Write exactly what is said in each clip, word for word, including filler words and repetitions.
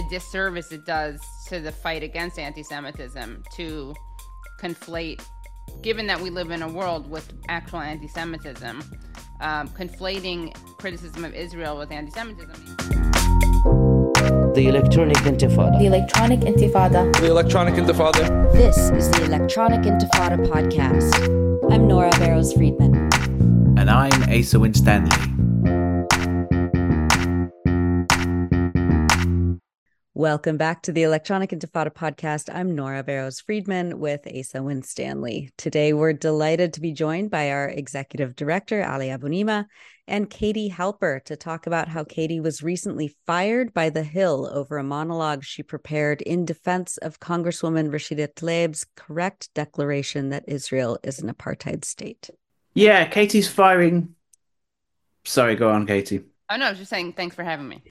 disservice it does to the fight against anti-Semitism to conflate, given that we live in a world with actual anti-Semitism, um, conflating criticism of Israel with anti-Semitism. The Electronic Intifada. The Electronic Intifada. The Electronic Intifada. This is the Electronic Intifada podcast. I'm Nora Barrows-Friedman. And I'm Asa Winstanley. Welcome back to the Electronic Intifada podcast. I'm Nora Barrows-Friedman with Asa Winstanley. Today, we're delighted to be joined by our executive director, Ali Abunimah, and Katie Halper to talk about how Katie was recently fired by The Hill over a monologue she prepared in defense of Congresswoman Rashida Tlaib's correct declaration that Israel is an apartheid state. Yeah, Katie's firing. Sorry, go on, Katie. Oh, no, I was just saying thanks for having me.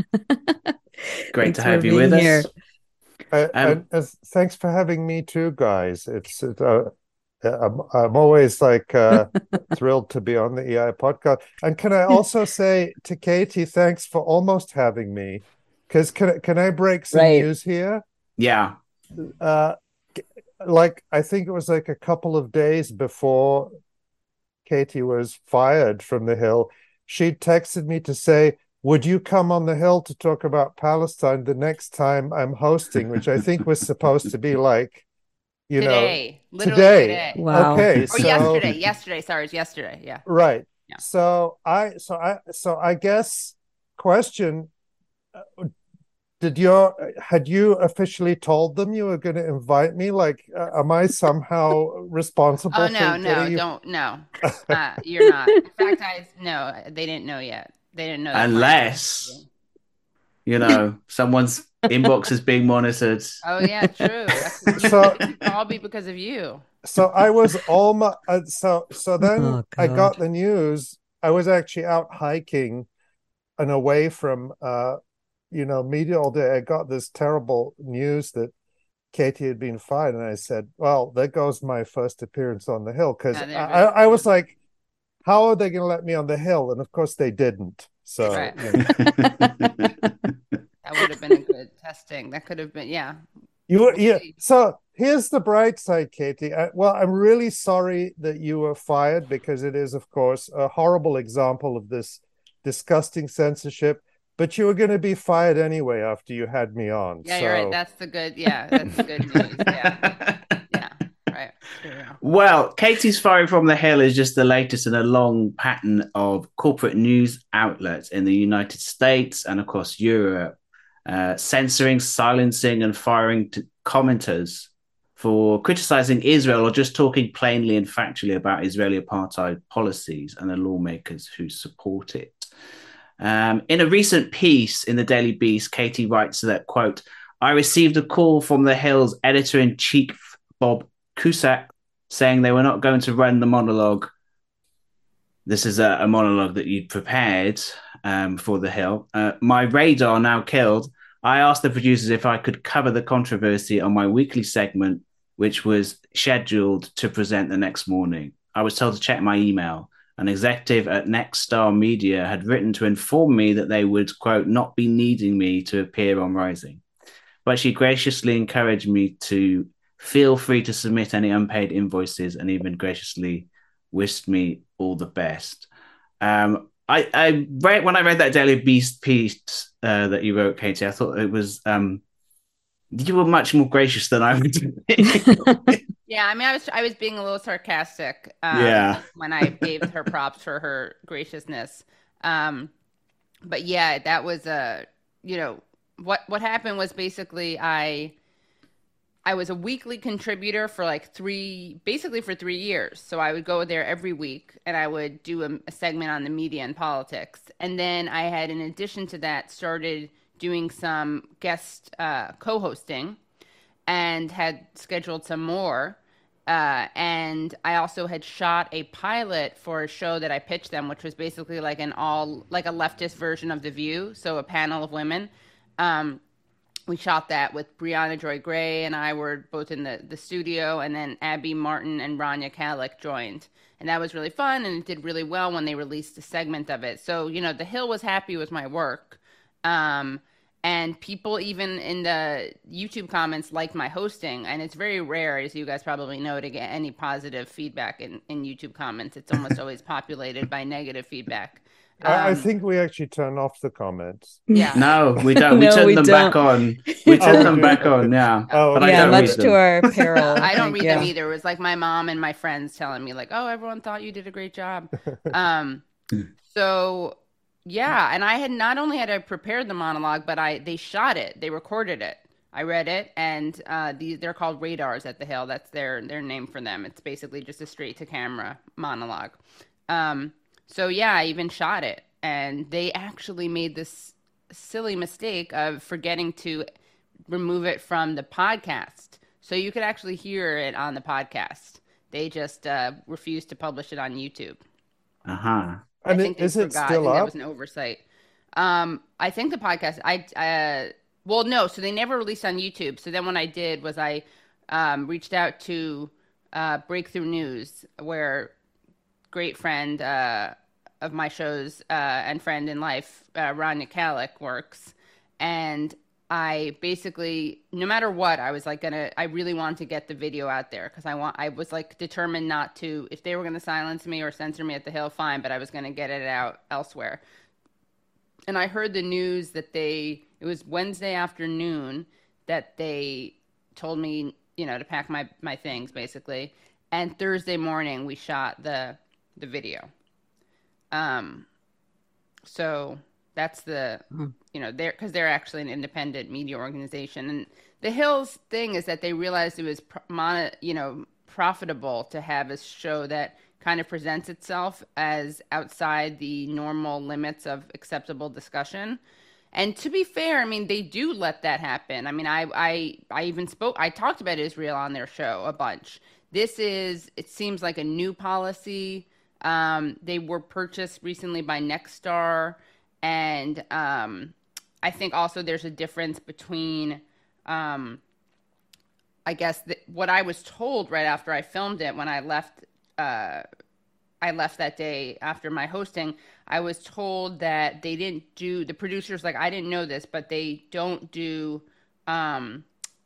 Great to have you with here. us. Uh, Um, and, uh, thanks for having me too, guys. It's it, uh, I'm, I'm always like uh, thrilled to be on the E I podcast. And can I also say to Katie, thanks for almost having me. Because can I- can I break some Right. news here? Yeah. Uh, like I think it was like a couple of days before Katie was fired from The Hill, she texted me to say, would you come on The Hill to talk about Palestine the next time I'm hosting, which I think was supposed to be like, you today, know, literally today. today. Wow. Okay, Or so yesterday, yesterday, sorry, it's yesterday, yeah. right. Yeah. So I, so I, so I guess question: uh, Did your had you officially told them you were going to invite me? Like, uh, am I somehow responsible? Oh, for no, no, getting you- don't, no. Uh, you're not. In fact, I, no, they didn't know yet. They didn't know. that Unless, you know, someone's inbox is being monitored. Oh, yeah, true. That's, So- it could all be because of you. So I was almost uh, so so then Oh, I God. got the news. I was actually out hiking and away from uh you know media all day. I got this terrible news that Katie had been fired, and I said, "Well, there goes my first appearance on The Hill." Because Yeah, there I, it is. I was like, "How are they going to let me on The Hill?" And of course, they didn't. So Right. you know. That would have been a good testing. That could have been, yeah. You were, We'll yeah. see. So here's the bright side, Katie. I, well, I'm really sorry that you were fired because it is, of course, a horrible example of this disgusting censorship. But you were going to be fired anyway after you had me on. Yeah, so. you're right. That's the good, yeah, that's the good news. Yeah, yeah, right. True. Well, Katie's firing from The Hill is just the latest in a long pattern of corporate news outlets in the United States and across Europe, uh, censoring, silencing, and firing t- commenters for criticizing Israel or just talking plainly and factually about Israeli apartheid policies and the lawmakers who support it. Um, in a recent piece in the Daily Beast, Katie writes that, quote, I received a call from The Hill's editor-in-chief, Bob Cusack, saying they were not going to run the monologue. This is a, a monologue that you'd prepared um, for The Hill. Uh, my radar now killed. I asked the producers if I could cover the controversy on my weekly segment, which was scheduled to present the next morning. I was told to check my email. An executive at Next Star Media had written to inform me that they would, quote, not be needing me to appear on Rising. But she graciously encouraged me to feel free to submit any unpaid invoices and even graciously wished me all the best. Um, I, I read, when I read that Daily Beast piece uh, that you wrote, Katie, I thought it was, um, you were much more gracious than I would be. Yeah, I mean, I was I was being a little sarcastic. Um, Yeah. when I gave her props for her graciousness. Um, but yeah, that was a you know what what happened was basically I I was a weekly contributor for like three basically for three years. So I would go there every week and I would do a, a segment on the media and politics, and then I had, in addition to that, started doing some guest uh, co-hosting, and had scheduled some more. Uh, and I also had shot a pilot for a show that I pitched them, which was basically like an all, like a leftist version of The View. So a panel of women. Um, we shot that with Brianna Joy Gray and I were both in the, the studio, and then Abby Martin and Rania Kalik joined. And that was really fun, and it did really well when they released a segment of it. So, you know, The Hill was happy with my work. Um, And people even in the YouTube comments liked my hosting. And it's very rare, as you guys probably know, to get any positive feedback in, in YouTube comments. It's almost always populated by negative feedback. Um, I, I think we actually turn off the comments. Yeah. No, we don't. We No, turn we them don't. back on. We turn Oh, them we back do? on, yeah. Oh, But I yeah, don't much read to them. our peril. I don't Like, read yeah. them either. It was like my mom and my friends telling me, like, oh, everyone thought you did a great job. Um, so, yeah. And I had not only had I prepared the monologue, but I they shot it. They recorded it. I read it. And uh, these, they're called radars at the Hill. That's their, their name for them. It's basically just a straight to camera monologue. Um, so, yeah, I even shot it. And they actually made this silly mistake of forgetting to remove it from the podcast. So you could actually hear it on the podcast. They just uh, refused to publish it on YouTube. Uh-huh. I And think it, they is it forgot. I still think that up? was an oversight. Um, I think the podcast, I, uh, well, no, so they never released on YouTube. So then what I did was I um, reached out to uh, Breakthrough News, where great friend uh, of my shows uh, and friend in life, uh, Ron Nikalik, works. And I basically, no matter what, I was like gonna, I really wanted to get the video out there because I want, I was like determined not to, if they were gonna silence me or censor me at the Hill, fine, but I was gonna get it out elsewhere. And I heard the news that they, it was Wednesday afternoon that they told me, you know, to pack my, my things basically. And Thursday morning we shot the, the video. Um, so that's the, you know, they're, cause they're actually an independent media organization. And the Hill's thing is that they realized it was, mon- you know, profitable to have a show that kind of presents itself as outside the normal limits of acceptable discussion. And to be fair, I mean, they do let that happen. I mean, I, I, I even spoke, I talked about Israel on their show a bunch. This is, it seems like a new policy. Um, they were purchased recently by Nexstar. And um, I think also there's a difference between, um, I guess, the, what I was told right after I filmed it when I left, uh, I left that day after my hosting, I was told that they didn't do, the producers, like, I didn't know this, but they don't do, um,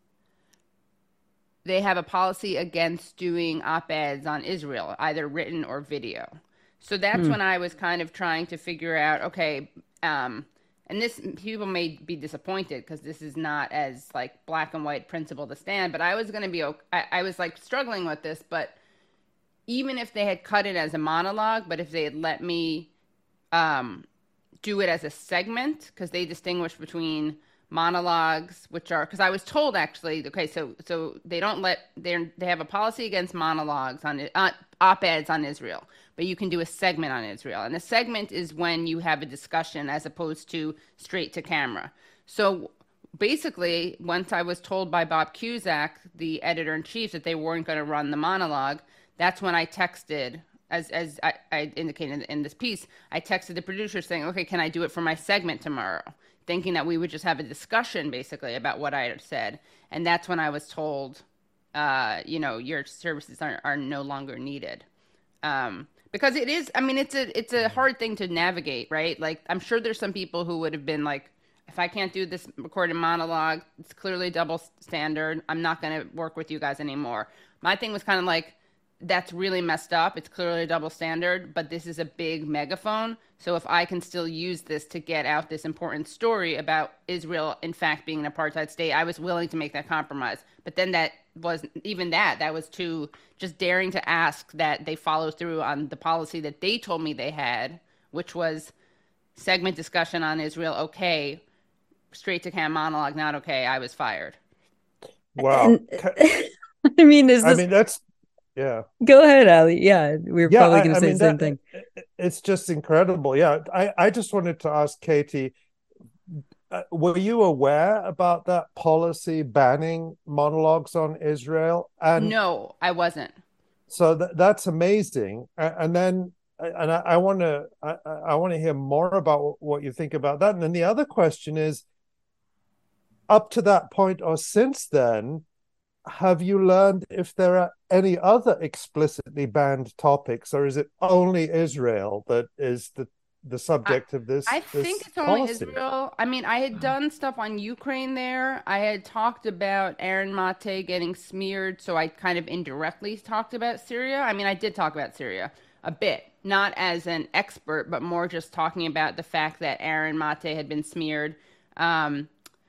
they have a policy against doing op-eds on Israel, either written or video. So that's Hmm. when I was kind of trying to figure out, okay, um, and this, people may be disappointed because this is not as like black and white principle to stand, but I was going to be, okay, I, I was like struggling with this, but even if they had cut it as a monologue, but if they had let me um, do it as a segment, because they distinguish between monologues, which are, because I was told actually, okay, so so they don't let, they they have a policy against monologues on uh, op-eds on Israel, but you can do a segment on Israel, and a segment is when you have a discussion as opposed to straight to camera. So basically, once I was told by Bob Cusack, the editor in chief, that they weren't going to run the monologue, that's when I texted, as as I, I indicated in this piece, I texted the producer saying, okay, can I do it for my segment tomorrow? Thinking that we would just have a discussion basically about what I had said. And that's when I was told, uh, you know, your services are, are no longer needed. Um, because it is, I mean, it's a, it's a hard thing to navigate, right? Like, I'm sure there's some people who would have been like, if I can't do this recorded monologue, it's clearly double standard. I'm not going to work with you guys anymore. My thing was kind of like, that's really messed up. It's clearly a double standard, but this is a big megaphone. So if I can still use this to get out this important story about Israel, in fact, being an apartheid state, I was willing to make that compromise. But then that was, even that, that was too, just daring to ask that they follow through on the policy that they told me they had, which was segment discussion on Israel, okay, straight to cam monologue, not okay, I was fired. Wow. And, I mean, is I this... mean, that's, yeah. Go ahead, Ali. Yeah, we were Yeah, probably I, going to I say mean, the same that, thing. It's just incredible. Yeah, I, I just wanted to ask Katie, uh, were you aware about that policy banning monologues on Israel? And no, I wasn't. So th- that's amazing. And, and then, and I want to, I, I want to hear more about what you think about that. And then the other question is, up to that point or since then, have you learned if there are any other explicitly banned topics, or is it only Israel that is the the subject of this I this think it's only policy. Israel. I mean, I had done stuff on Ukraine there. I had talked about Aaron Mate getting smeared, so I kind of indirectly talked about Syria. I mean, I did talk about Syria a bit, not as an expert, but more just talking about the fact that Aaron Mate had been smeared um,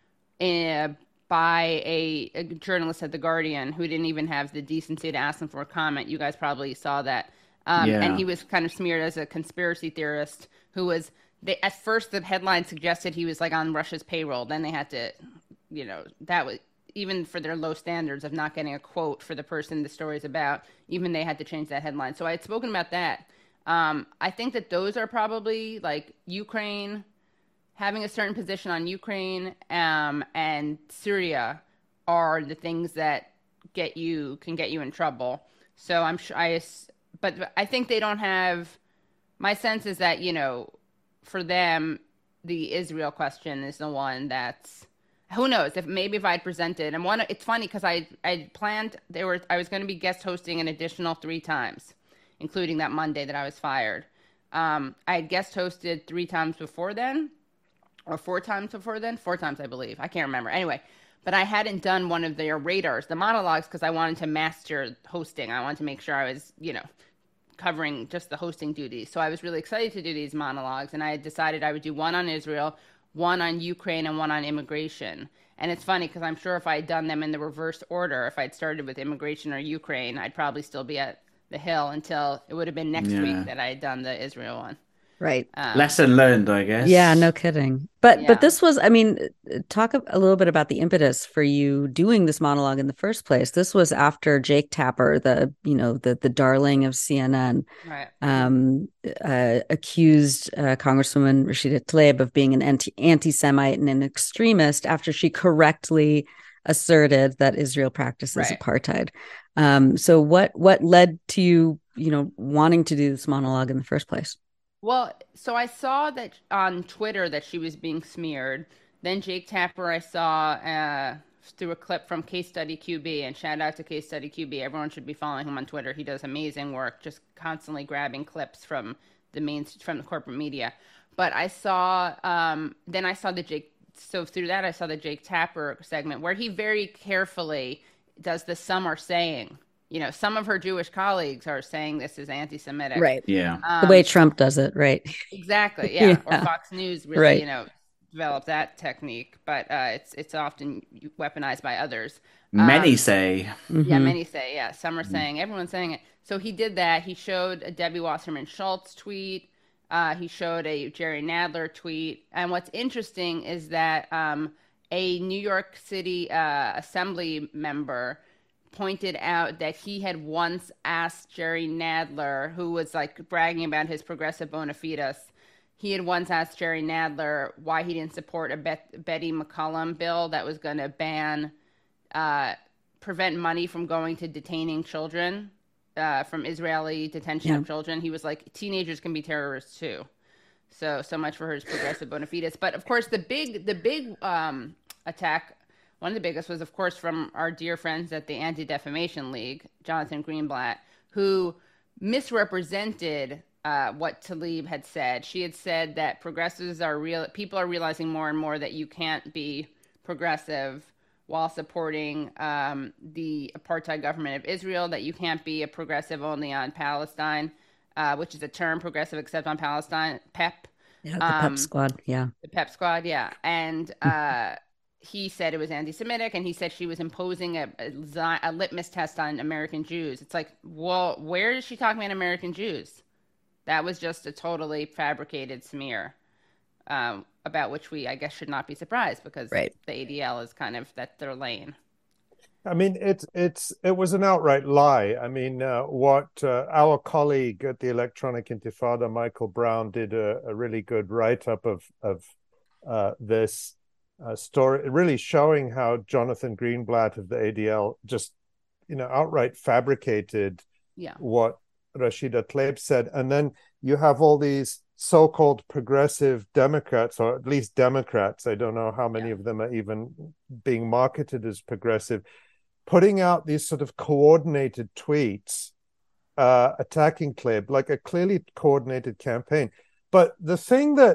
in, by a, a journalist at The Guardian who didn't even have the decency to ask him for a comment. You guys probably saw that. Um, Yeah. And he was kind of smeared as a conspiracy theorist who was, they, at first the headline suggested he was like on Russia's payroll. Then they had to, you know, that was, even for their low standards of not getting a quote for the person the story's about, even they had to change that headline. So I had spoken about that. Um, I think that those are probably like Ukraine, having a certain position on Ukraine um, and Syria are the things that get you, can get you in trouble. So I'm sure I, but I think they don't have, my sense is that, you know, for them, the Israel question is the one that's, who knows if maybe if I'd presented and one, it's funny because I I planned there were I was going to be guest hosting an additional three times, including that Monday that I was fired. Um, I had guest hosted three times before then, or four times before then, four times I believe. I can't remember. Anyway, but I hadn't done one of their radars, the monologues, because I wanted to master hosting. I wanted to make sure I was, you know, covering just the hosting duties. So I was really excited to do these monologues, and I had decided I would do one on Israel, one on Ukraine, and one on immigration. And it's funny because I'm sure if I had done them in the reverse order, if I'd started with immigration or Ukraine, I'd probably still be at the Hill until it would have been next Yeah. week that I had done the Israel one. Right. Um, Lesson learned, I guess. Yeah, no kidding. But Yeah. but this was, I mean, talk a, a little bit about the impetus for you doing this monologue in the first place. This was after Jake Tapper, the, you know, the the darling of C N N, right. um, uh, accused uh, Congresswoman Rashida Tlaib of being an anti anti-Semite and an extremist after she correctly asserted that Israel practices Right. apartheid. Um, so what what led to you, you know, wanting to do this monologue in the first place? Well, so I saw that on Twitter that she was being smeared. Then Jake Tapper I saw uh, through a clip from Case Study Q B, and shout out to Case Study Q B. Everyone should be following him on Twitter. He does amazing work, just constantly grabbing clips from the main from the corporate media. But I saw um, then I saw the Jake. So through that I saw the Jake Tapper segment where he very carefully does the "some are saying." You know, some of her Jewish colleagues are saying this is anti-Semitic. Right. Yeah. Um, The way Trump does it, right? Exactly. Yeah. Yeah. Or Fox News really, Right. you know, developed that technique, but uh, it's it's often weaponized by others. Many Um, say. Yeah, Mhm. many say, yeah. Some are saying, everyone's saying it. So he did that. He showed a Debbie Wasserman Schultz tweet. Uh, he showed a Jerry Nadler tweet. And what's interesting is that um, a New York City uh, Assembly member pointed out that he had once asked Jerry Nadler, who was like bragging about his progressive bona fides, he had once asked Jerry Nadler why he didn't support a Bet- Betty McCollum bill that was going to ban, uh, prevent money from going to detaining children, uh, from Israeli detention Yeah. of children. He was like, teenagers can be terrorists too. So, so much for his progressive bona fides. But of course, the big, the big um, attack, one of the biggest was, of course, from our dear friends at the Anti-Defamation League, Jonathan Greenblatt, who misrepresented uh, what Tlaib had said. She had said that progressives are real. People are realizing more and more that you can't be progressive while supporting um, the apartheid government of Israel, that you can't be a progressive only on Palestine, uh, which is a term, progressive except on Palestine, PEP. Yeah, the Um, Pep Squad. Yeah. The Pep Squad, yeah. And uh, he said it was anti-Semitic, and he said she was imposing a, a, zi- a litmus test on American Jews. It's like, well, where is she talking about American Jews? That was just a totally fabricated smear, um, about which we, I guess, should not be surprised because Right. the A D L is kind of, that's their lane. I mean, it's it's it was an outright lie. I mean, uh, what uh, our colleague at the Electronic Intifada, Michael Brown, did a, a really good write-up of of uh, this uh, story, really showing how Jonathan Greenblatt of the A D L just, you know, outright fabricated Yeah. what Rashida Tlaib said. And then you have all these so-called progressive Democrats, or at least Democrats, I don't know how many Yeah. of them are even being marketed as progressive, putting out these sort of coordinated tweets uh, attacking Tlaib, like a clearly coordinated campaign. But the thing that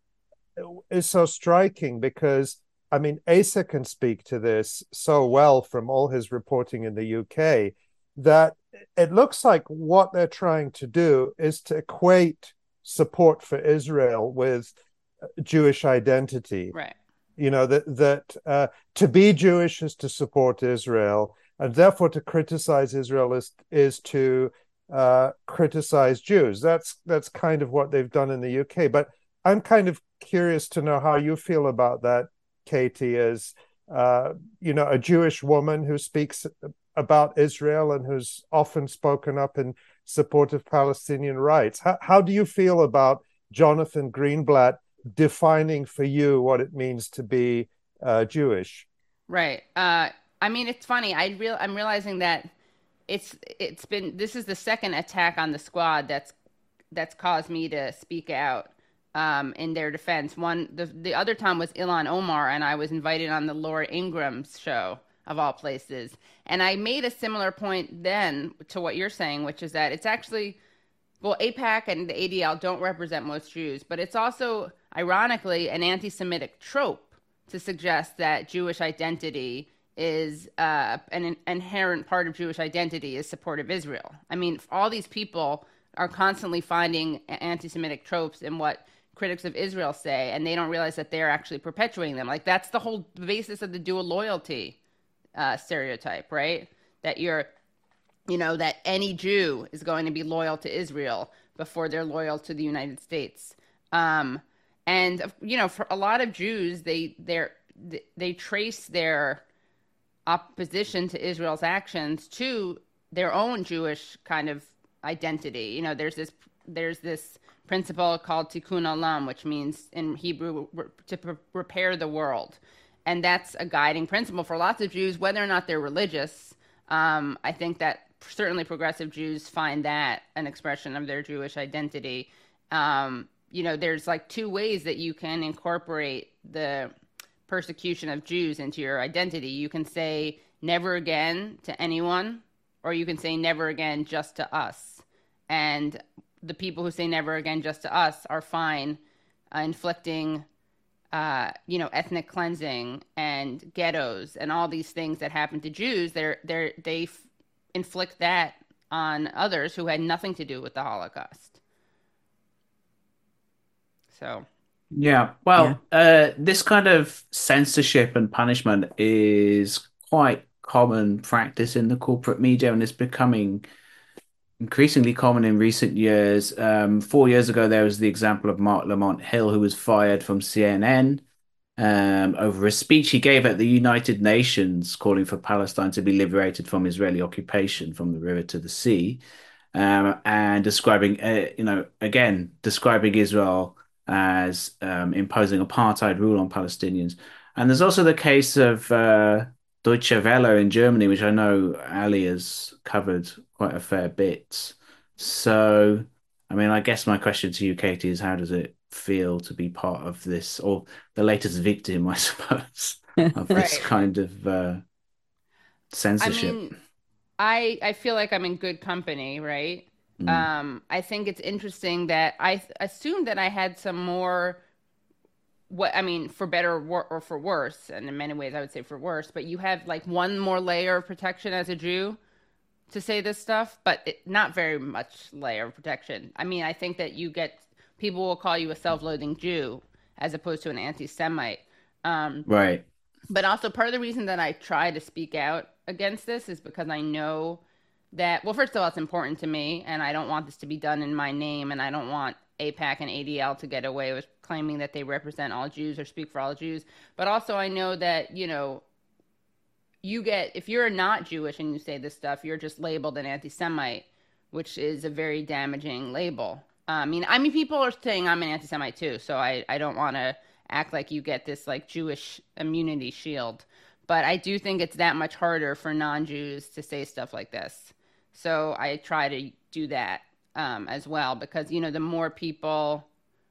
is so striking, because I mean, Asa can speak to this so well from all his reporting in the U K, that it looks like what they're trying to do is to equate support for Israel with Jewish identity. Right. You know, that that uh, to be Jewish is to support Israel, and therefore to criticize Israel is is to uh, criticize Jews. That's that's kind of what they've done in the U K. But I'm kind of curious to know how you feel about that, Katie, as uh, you know, a Jewish woman who speaks about Israel and who's often spoken up in support of Palestinian rights. How, how do you feel about Jonathan Greenblatt defining for you what it means to be uh, Jewish? Right. Uh, I mean, it's funny. I real I'm realizing that it's it's been this is the second attack on the squad that's that's caused me to speak out um, in their defense. One the the other time was Ilhan Omar, and I was invited on the Laura Ingraham's show of all places, and I made a similar point then to what you're saying, which is that it's actually well, AIPAC and the A D L don't represent most Jews, but it's also ironically an anti-Semitic trope to suggest that Jewish identity is uh, an inherent part of Jewish identity is support of Israel. I mean, all these people are constantly finding anti-Semitic tropes in what critics of Israel say, and they don't realize that they're actually perpetuating them. Like, that's the whole basis of the dual loyalty uh, stereotype, right? That you're, you know, that any Jew is going to be loyal to Israel before they're loyal to the United States. Um, and, you know, for a lot of Jews, they they're, they trace their opposition to Israel's actions to their own Jewish kind of identity. You know, there's this there's this principle called tikkun olam, which means in Hebrew to pre- repair the world. And that's a guiding principle for lots of Jews, whether or not they're religious. Um, I think that certainly progressive Jews find that an expression of their Jewish identity. Um, you know, there's like two ways that you can incorporate the persecution of Jews into your identity. You can say never again to anyone, or you can say never again just to us. And the people who say never again just to us are fine uh, inflicting, uh, you know, ethnic cleansing and ghettos and all these things that happen to Jews. They're, they're, they f- inflict that on others who had nothing to do with the Holocaust. So, yeah, well, yeah. Uh, this kind of censorship and punishment is quite common practice in the corporate media, and it's becoming increasingly common in recent years. Um, four years ago, there was the example of Mark Lamont Hill, who was fired from C N N um, over a speech he gave at the United Nations calling for Palestine to be liberated from Israeli occupation from the river to the sea, um, and describing, uh, you know, again, describing Israel as um, imposing apartheid rule on Palestinians. And there's also the case of uh, Deutsche Welle in Germany, which I know Ali has covered quite a fair bit. So, I mean, I guess my question to you, Katie, is how does it feel to be part of this, or the latest victim, I suppose, of this right. kind of uh, censorship? I mean, I I feel like I'm in good company, right? Mm. Um, I think it's interesting that I assumed that I had some more, what I mean, for better or for worse, and in many ways I would say for worse, but you have like one more layer of protection as a Jew to say this stuff, but it, not very much layer of protection. I mean, I think that you get, people will call you a self-loathing Jew as opposed to an anti-Semite. Um, right. But also part of the reason that I try to speak out against this is because I know that, well, first of all, it's important to me, and I don't want this to be done in my name, and I don't want AIPAC and A D L to get away with claiming that they represent all Jews or speak for all Jews. But also I know that, you know, you get, if you're not Jewish and you say this stuff, you're just labeled an anti-Semite, which is a very damaging label. Uh, I mean, I mean, people are saying I'm an anti-Semite too, so I, I don't want to act like you get this like Jewish immunity shield. But I do think it's that much harder for non-Jews to say stuff like this. So I try to do that um, as well, because, you know, the more people,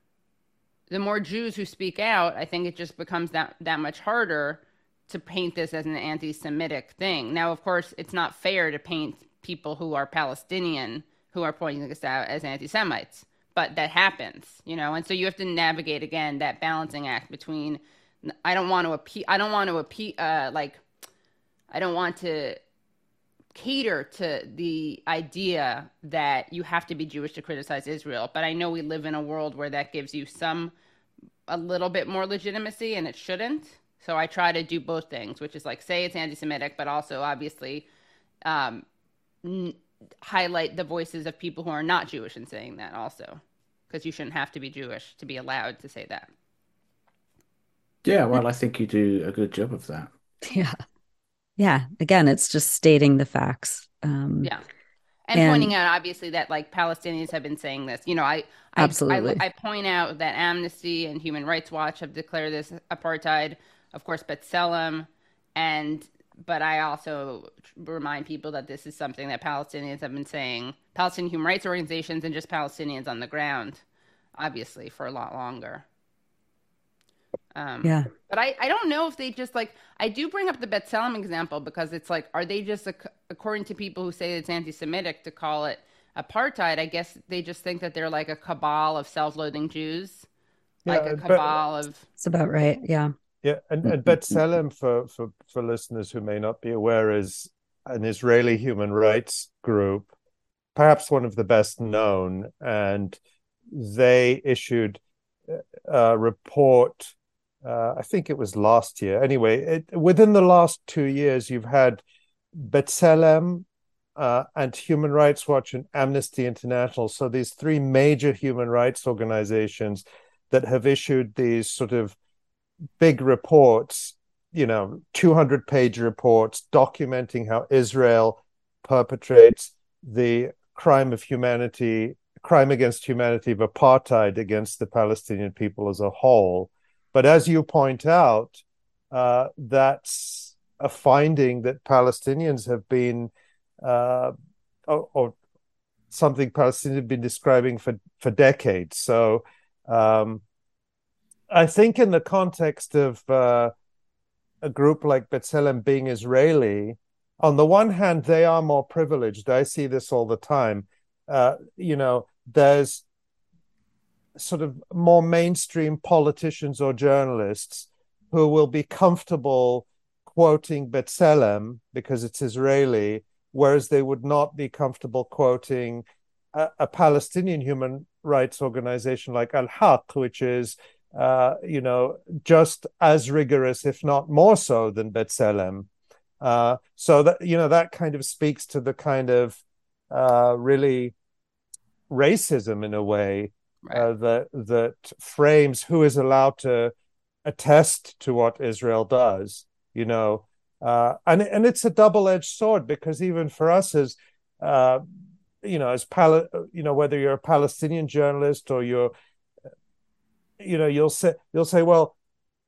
the more Jews who speak out, I think it just becomes that, that much harder to paint this as an anti-Semitic thing. Now, of course, it's not fair to paint people who are Palestinian who are pointing this out as anti-Semites. but that happens, you know, and so you have to navigate again that balancing act between I don't want to appeal, I don't want to appeal, uh, like I don't want to cater to the idea that you have to be Jewish to criticize Israel, but I know we live in a world where that gives you some a little bit more legitimacy, and it shouldn't. So I try to do both things, which is like say it's anti-Semitic, but also obviously um, n- highlight the voices of people who are not Jewish in saying that also, because you shouldn't have to be Jewish to be allowed to say that. Yeah, well, I think you do a good job of that. Yeah. Yeah. Again, it's just stating the facts. Um, yeah. And, and pointing out, obviously, that like Palestinians have been saying this. You know, I I, absolutely. I I point out that Amnesty and Human Rights Watch have declared this apartheid. Of course, B'Tselem, and but I also remind people that this is something that Palestinians have been saying, Palestinian human rights organizations and just Palestinians on the ground, obviously, for a lot longer. Um, yeah. But I, I don't know if they just like, I do bring up the B'Tselem example because it's like, are they just, according to people who say it's anti-Semitic to call it apartheid, I guess they just think that they're like a cabal of self-loathing Jews, yeah, like a cabal but, of... It's about right, yeah. Yeah, and, and B'Tselem, for, for, for listeners who may not be aware, is an Israeli human rights group, perhaps one of the best known, and they issued a report, uh, I think it was last year. Anyway, it, within the last two years, you've had B'Tselem uh, and Human Rights Watch and Amnesty International, so these three major human rights organizations that have issued these sort of big reports, you know, two hundred page reports documenting how Israel perpetrates the crime of humanity, crime against humanity of apartheid against the Palestinian people as a whole. But as you point out, uh, that's a finding that Palestinians have been, uh, or, or something Palestinians have been describing for, for decades. So, um, I think in the context of uh, a group like B'Tselem being Israeli, on the one hand, they are more privileged. I see this all the time. Uh, you know, there's sort of more mainstream politicians or journalists who will be comfortable quoting B'Tselem because it's Israeli, whereas they would not be comfortable quoting a, a Palestinian human rights organization like Al-Haq, which is Uh, you know, just as rigorous, if not more so, than B'Tselem. Uh, so that, you know, that kind of speaks to the kind of uh, really racism in a way, right, uh, that that frames who is allowed to attest to what Israel does. You know, uh, and and it's a double-edged sword, because even for us as uh, you know, as Pal- you know, whether you're a Palestinian journalist or you're you know, you'll say, you'll say, well,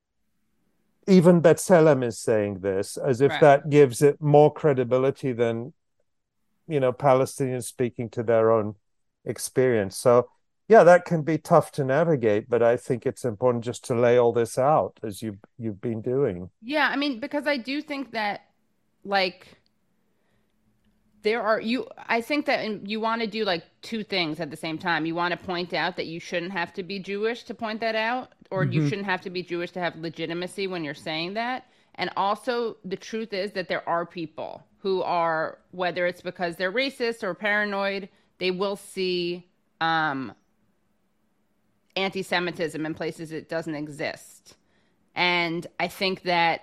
even B'Tselem is saying this, as if right. that gives it more credibility than, you know, Palestinians speaking to their own experience. So, yeah, that can be tough to navigate, but I think it's important just to lay all this out as you you've been doing. Yeah, I mean, because I do think that, like, there are you I think that you want to do like two things at the same time. You want to point out that you shouldn't have to be Jewish to point that out, or mm-hmm. you shouldn't have to be Jewish to have legitimacy when you're saying that. And also the truth is that there are people who are, whether it's because they're racist or paranoid, they will see um, anti-Semitism in places it doesn't exist. And I think that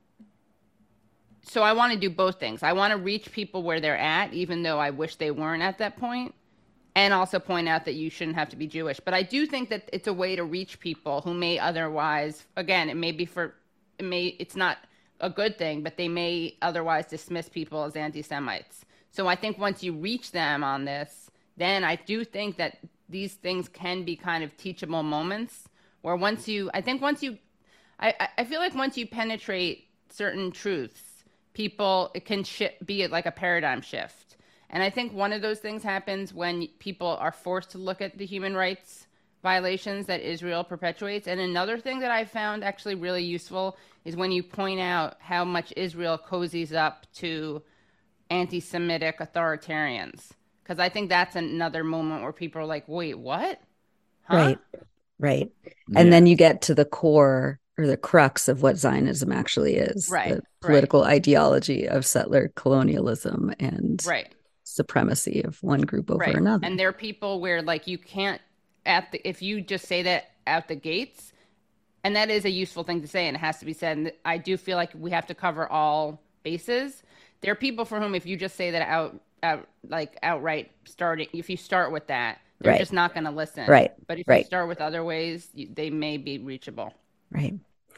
So I want to do both things. I want to reach people where they're at, even though I wish they weren't at that point, and also point out that you shouldn't have to be Jewish. But I do think that it's a way to reach people who may otherwise, again, it may be for, it may, it's not a good thing, but they may otherwise dismiss people as anti-Semites. So I think once you reach them on this, then I do think that these things can be kind of teachable moments where once you, I think once you, I, I feel like once you penetrate certain truths, people, it can sh- be like a paradigm shift. And I think one of those things happens when people are forced to look at the human rights violations that Israel perpetuates. And another thing that I found actually really useful is when you point out how much Israel cozies up to anti-Semitic authoritarians. Because I think that's another moment where people are like, wait, what? Huh? Right. Right. And Yeah. then you get to the core or the crux of what Zionism actually is, Right, the political right. ideology of settler colonialism and right. supremacy of one group over right. another. And there are people where like you can't at the if you just say that out the gates, and that is a useful thing to say, and it has to be said. And I do feel like we have to cover all bases. There are people for whom if you just say that out out like outright starting if you start with that, they're right. just not going to listen. Right. But if right. you start with other ways, you, they may be reachable. Right.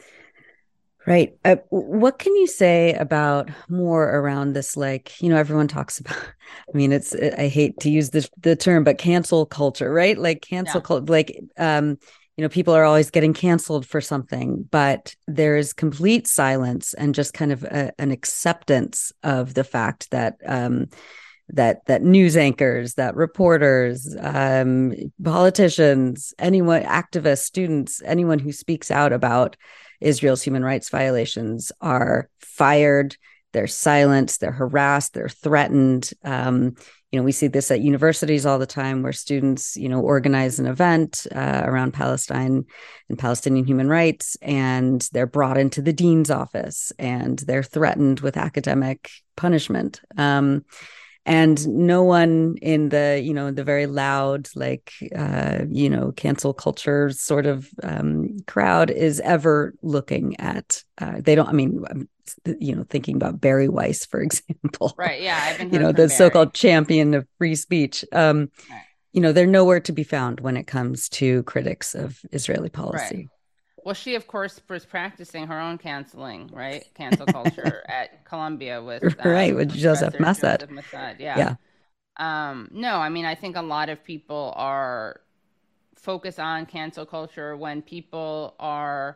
Right. Uh, what can you say about more around this? Like, you know, everyone talks about, I mean, it's, I hate to use the, the term, but cancel culture, right? Like cancel Yeah. culture, like, um, you know, people are always getting canceled for something, but there is complete silence and just kind of a, an acceptance of the fact that, um, that that news anchors, that reporters, um, politicians, anyone, activists, students, anyone who speaks out about Israel's human rights violations are fired, they're silenced, they're harassed, they're threatened. Um, you know, we see this at universities all the time where students, you know, organize an event uh, around Palestine and Palestinian human rights, and they're brought into the dean's office and they're threatened with academic punishment. Um, And no one in the, you know, the very loud, like, uh, you know, cancel culture sort of um, crowd is ever looking at, uh, they don't, I mean, you know, thinking about Barry Weiss, for example. Right. Yeah. I've been you know, the Barry. so-called champion of free speech. Um, right. You know, they're nowhere to be found when it comes to critics of Israeli policy. Right. Well, she, of course, was practicing her own canceling, right? Cancel culture at Columbia with um, right with Joseph Massad. Joseph Massad. Yeah. Yeah. Um, no, I mean, I think a lot of people are focused on cancel culture when people are.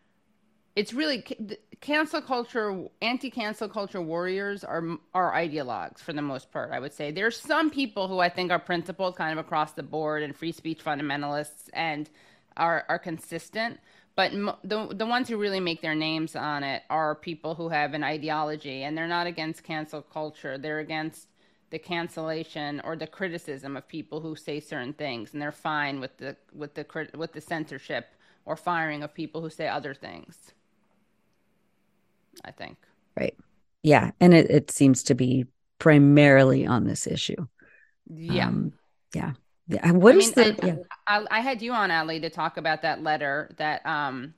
It's really cancel culture. Anti-cancel culture warriors are are ideologues for the most part. I would say there's some people who I think are principled, kind of across the board, and free speech fundamentalists, and are are consistent. But the the ones who really make their names on it are people who have an ideology, and they're not against cancel culture. They're against the cancellation or the criticism of people who say certain things, and they're fine with the with the with the censorship or firing of people who say other things. I think. Right. Yeah, and it, it seems to be primarily on this issue. Yeah. Um, yeah. Yeah. What I is mean, the? I, yeah. I, I had you on, Ali, to talk about that letter, that um,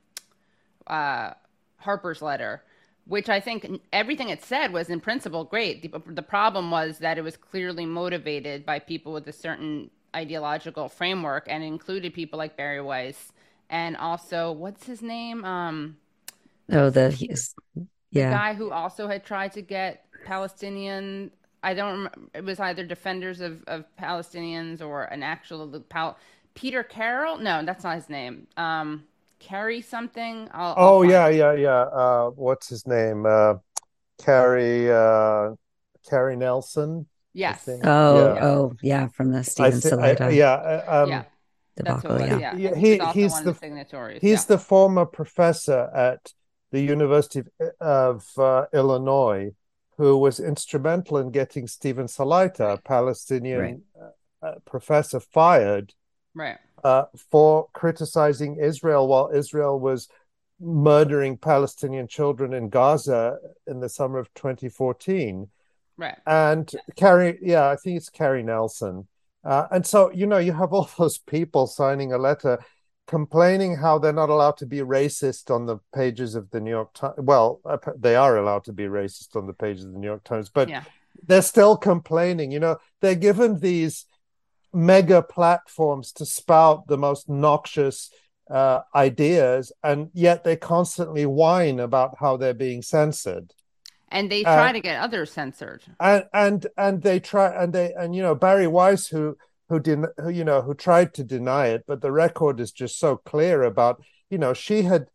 uh, Harper's letter, which I think everything it said was in principle great. The, the problem was that it was clearly motivated by people with a certain ideological framework, and included people like Barry Weiss, and also what's his name? Um, oh, the he's yeah, the guy who also had tried to get Palestinian. I don't remember. It was either Defenders of, of Palestinians or an actual Pal- Peter Carroll. No, that's not his name. Um, Carrie something. I'll, oh I'll yeah, yeah, yeah. Uh, what's his name? Uh, Carrie. Uh, Carrie Nelson. Yes. Oh, yeah. oh, yeah. From the Stephen th- Salaita. yeah. Um, yeah. Debacle, That's what yeah. yeah. He, He's also he's one the of the signatories. he's yeah. the former professor at the University of, of uh, Illinois, who was instrumental in getting Stephen Salaita, a Palestinian right. uh, professor, fired right. uh, for criticizing Israel while Israel was murdering Palestinian children in Gaza in the summer of twenty fourteen. Right. And Carrie, yeah, I think it's Carrie Nelson. Uh, and so, you know, you have all those people signing a letter complaining how they're not allowed to be racist on the pages of the New York Times. Well, they are allowed to be racist on the pages of the New York Times, but yeah. they're still complaining. You know, they're given these mega platforms to spout the most noxious uh, ideas, and yet they constantly whine about how they're being censored. And they try uh, to get others censored. And and and they try and they and you know Barry Weiss, who who didn't who you know who tried to deny it, but the record is just so clear about, you know, she had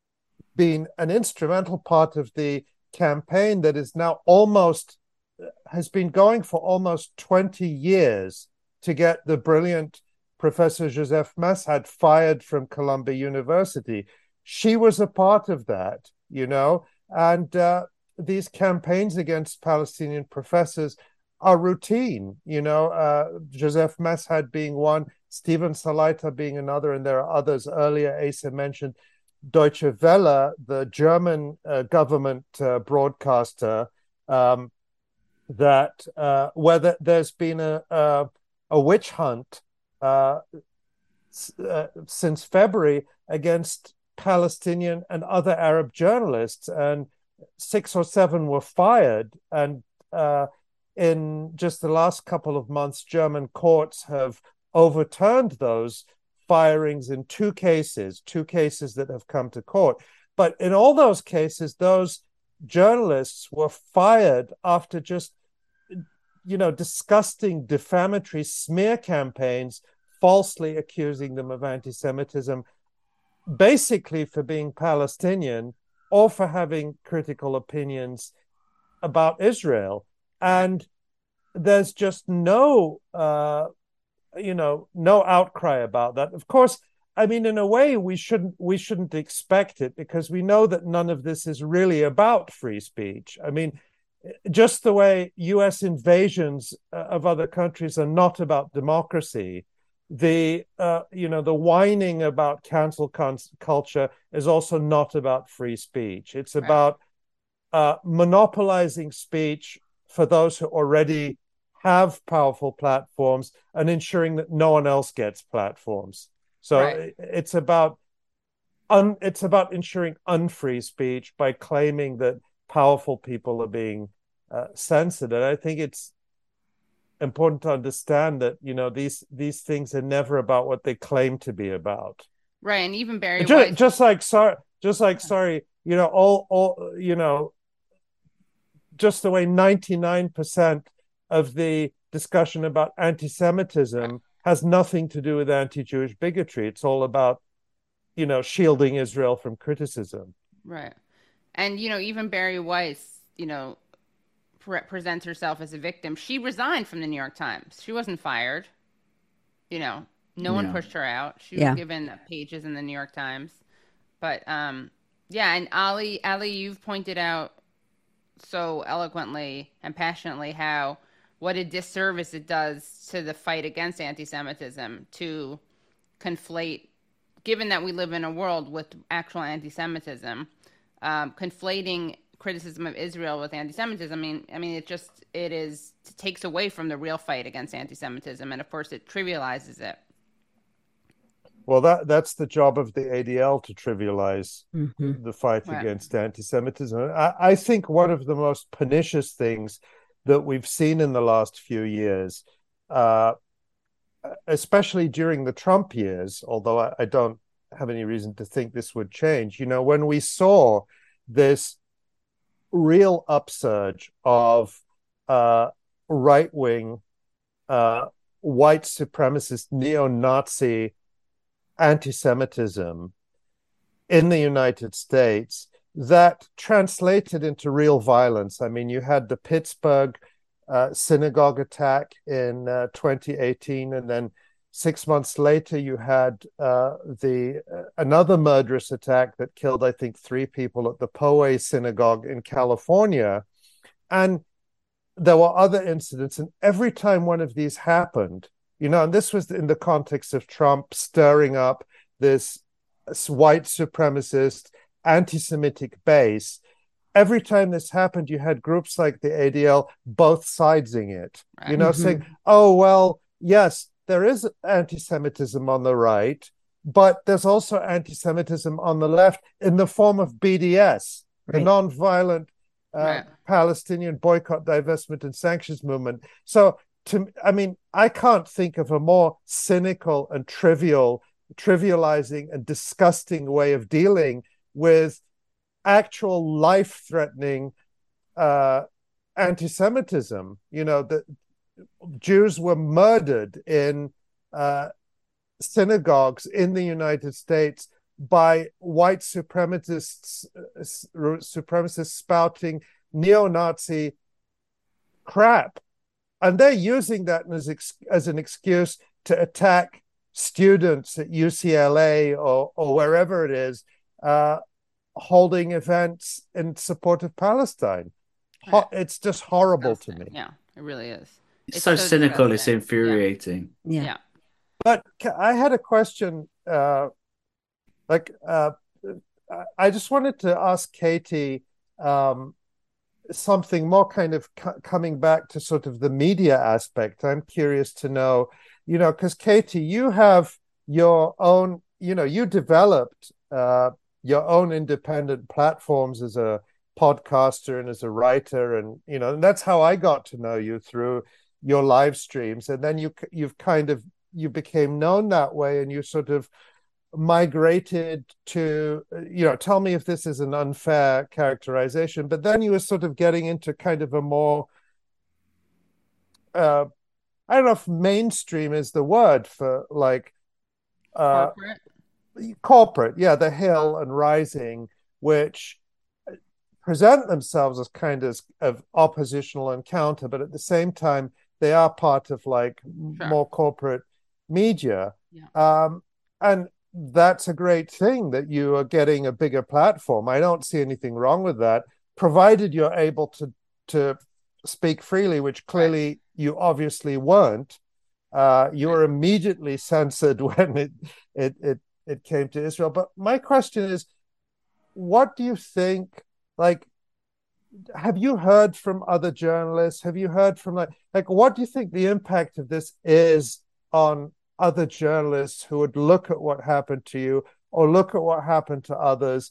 been an instrumental part of the campaign that is now almost has been going for almost twenty years to get the brilliant Professor Joseph Massad fired from Columbia University. She was a part of that, you know, and uh, these campaigns against Palestinian professors are routine, you know, uh, Joseph Massad being one, Steven Salaita being another, and there are others. Earlier, Asa mentioned Deutsche Welle, the German uh, government uh, broadcaster, um, that uh, where the, there's been a, a, a witch hunt uh, uh, since February against Palestinian and other Arab journalists, and six or seven were fired. And uh, in just the last couple of months, German courts have overturned those firings in two cases, two cases that have come to court. But in all those cases, those journalists were fired after just, you know, disgusting, defamatory smear campaigns, falsely accusing them of anti-Semitism, basically for being Palestinian or for having critical opinions about Israel. And there's just no, uh, you know, no outcry about that. Of course, I mean, in a way, we shouldn't we shouldn't expect it, because we know that none of this is really about free speech. I mean, just the way U S invasions of other countries are not about democracy, the uh, you know the whining about cancel culture is also not about free speech. It's about uh, monopolizing speech for those who already have powerful platforms and ensuring that no one else gets platforms. So right. it's about un, it's about ensuring unfree speech by claiming that powerful people are being uh, censored. And I think it's important to understand that, you know, these these things are never about what they claim to be about. Right, and even Barry just, Weiss, just like sorry, just like sorry, you know, all all you know, just the way ninety-nine percent of the discussion about anti-Semitism right. has nothing to do with anti-Jewish bigotry. It's all about, you know, shielding Israel from criticism. Right, and you know, even Barry Weiss, you know, pre- presents herself as a victim. She resigned from the New York Times. She wasn't fired. You know, no one yeah. pushed her out. She was yeah. given pages in the New York Times. But um, yeah, and Ali, Ali, you've pointed out so eloquently and passionately how what a disservice it does to the fight against anti-Semitism to conflate, given that we live in a world with actual anti-Semitism, um, conflating criticism of Israel with anti-Semitism. I mean, I mean, it just, it is, it takes away from the real fight against anti-Semitism. And of course it trivializes it. Well, that that's the job of the A D L, to trivialize mm-hmm. the fight right. against anti-Semitism. I, I think one of the most pernicious things that we've seen in the last few years, uh, especially during the Trump years, although I, I don't have any reason to think this would change, you know, when we saw this real upsurge of uh, right-wing, uh, white supremacist, neo-Nazi anti-Semitism in the United States that translated into real violence. I mean, you had the Pittsburgh uh, synagogue attack in uh, twenty eighteen, and then six months later you had uh, the uh, another murderous attack that killed, I think, three people at the Poway synagogue in California. And there were other incidents, and every time one of these happened, you know, and this was in the context of Trump stirring up this white supremacist, anti-Semitic base. Every time this happened, you had groups like the A D L both sidesing it, right. you know, mm-hmm. saying, oh, well, yes, there is anti-Semitism on the right, but there's also anti-Semitism on the left in the form of B D S, right. the nonviolent uh, right. Palestinian boycott, divestment, and sanctions movement. So, to, I mean, I can't think of a more cynical and trivial, trivializing and disgusting way of dealing with actual life-threatening uh, anti-Semitism. You know, the Jews were murdered in uh, synagogues in the United States by white supremacists, uh, supremacists spouting neo-Nazi crap. And they're using that as, as an excuse to attack students at U C L A or, or wherever it is, uh, holding events in support of Palestine. Ho- it's just horrible to me. Yeah, it really is. It's, it's so, so cynical, it's infuriating. Yeah. yeah. But I had a question. Uh, like, uh, I just wanted to ask Katie um, something more kind of c- coming back to sort of the media aspect. I'm curious to know, you know, because Katie, you have your own, you know, you developed uh, your own independent platforms as a podcaster and as a writer, and you know, and that's how I got to know you through your live streams, and then you you've kind of you became known that way, and you sort of migrated to, you know, tell me if this is an unfair characterization, but then you were sort of getting into kind of a more, uh, I don't know if mainstream is the word for like uh, Corporate. corporate, yeah, The Hill and Rising, which present themselves as kind of, of oppositional and counter, but at the same time, they are part of like Sure. more corporate media. Yeah. Um, and that's a great thing that you are getting a bigger platform. I don't see anything wrong with that, provided you're able to to speak freely, which clearly right. you obviously weren't. Uh, you were immediately censored when it, it it it came to Israel. But my question is, what do you think? Like, have you heard from other journalists? Have you heard from like like what do you think the impact of this is on other journalists who would look at what happened to you or look at what happened to others?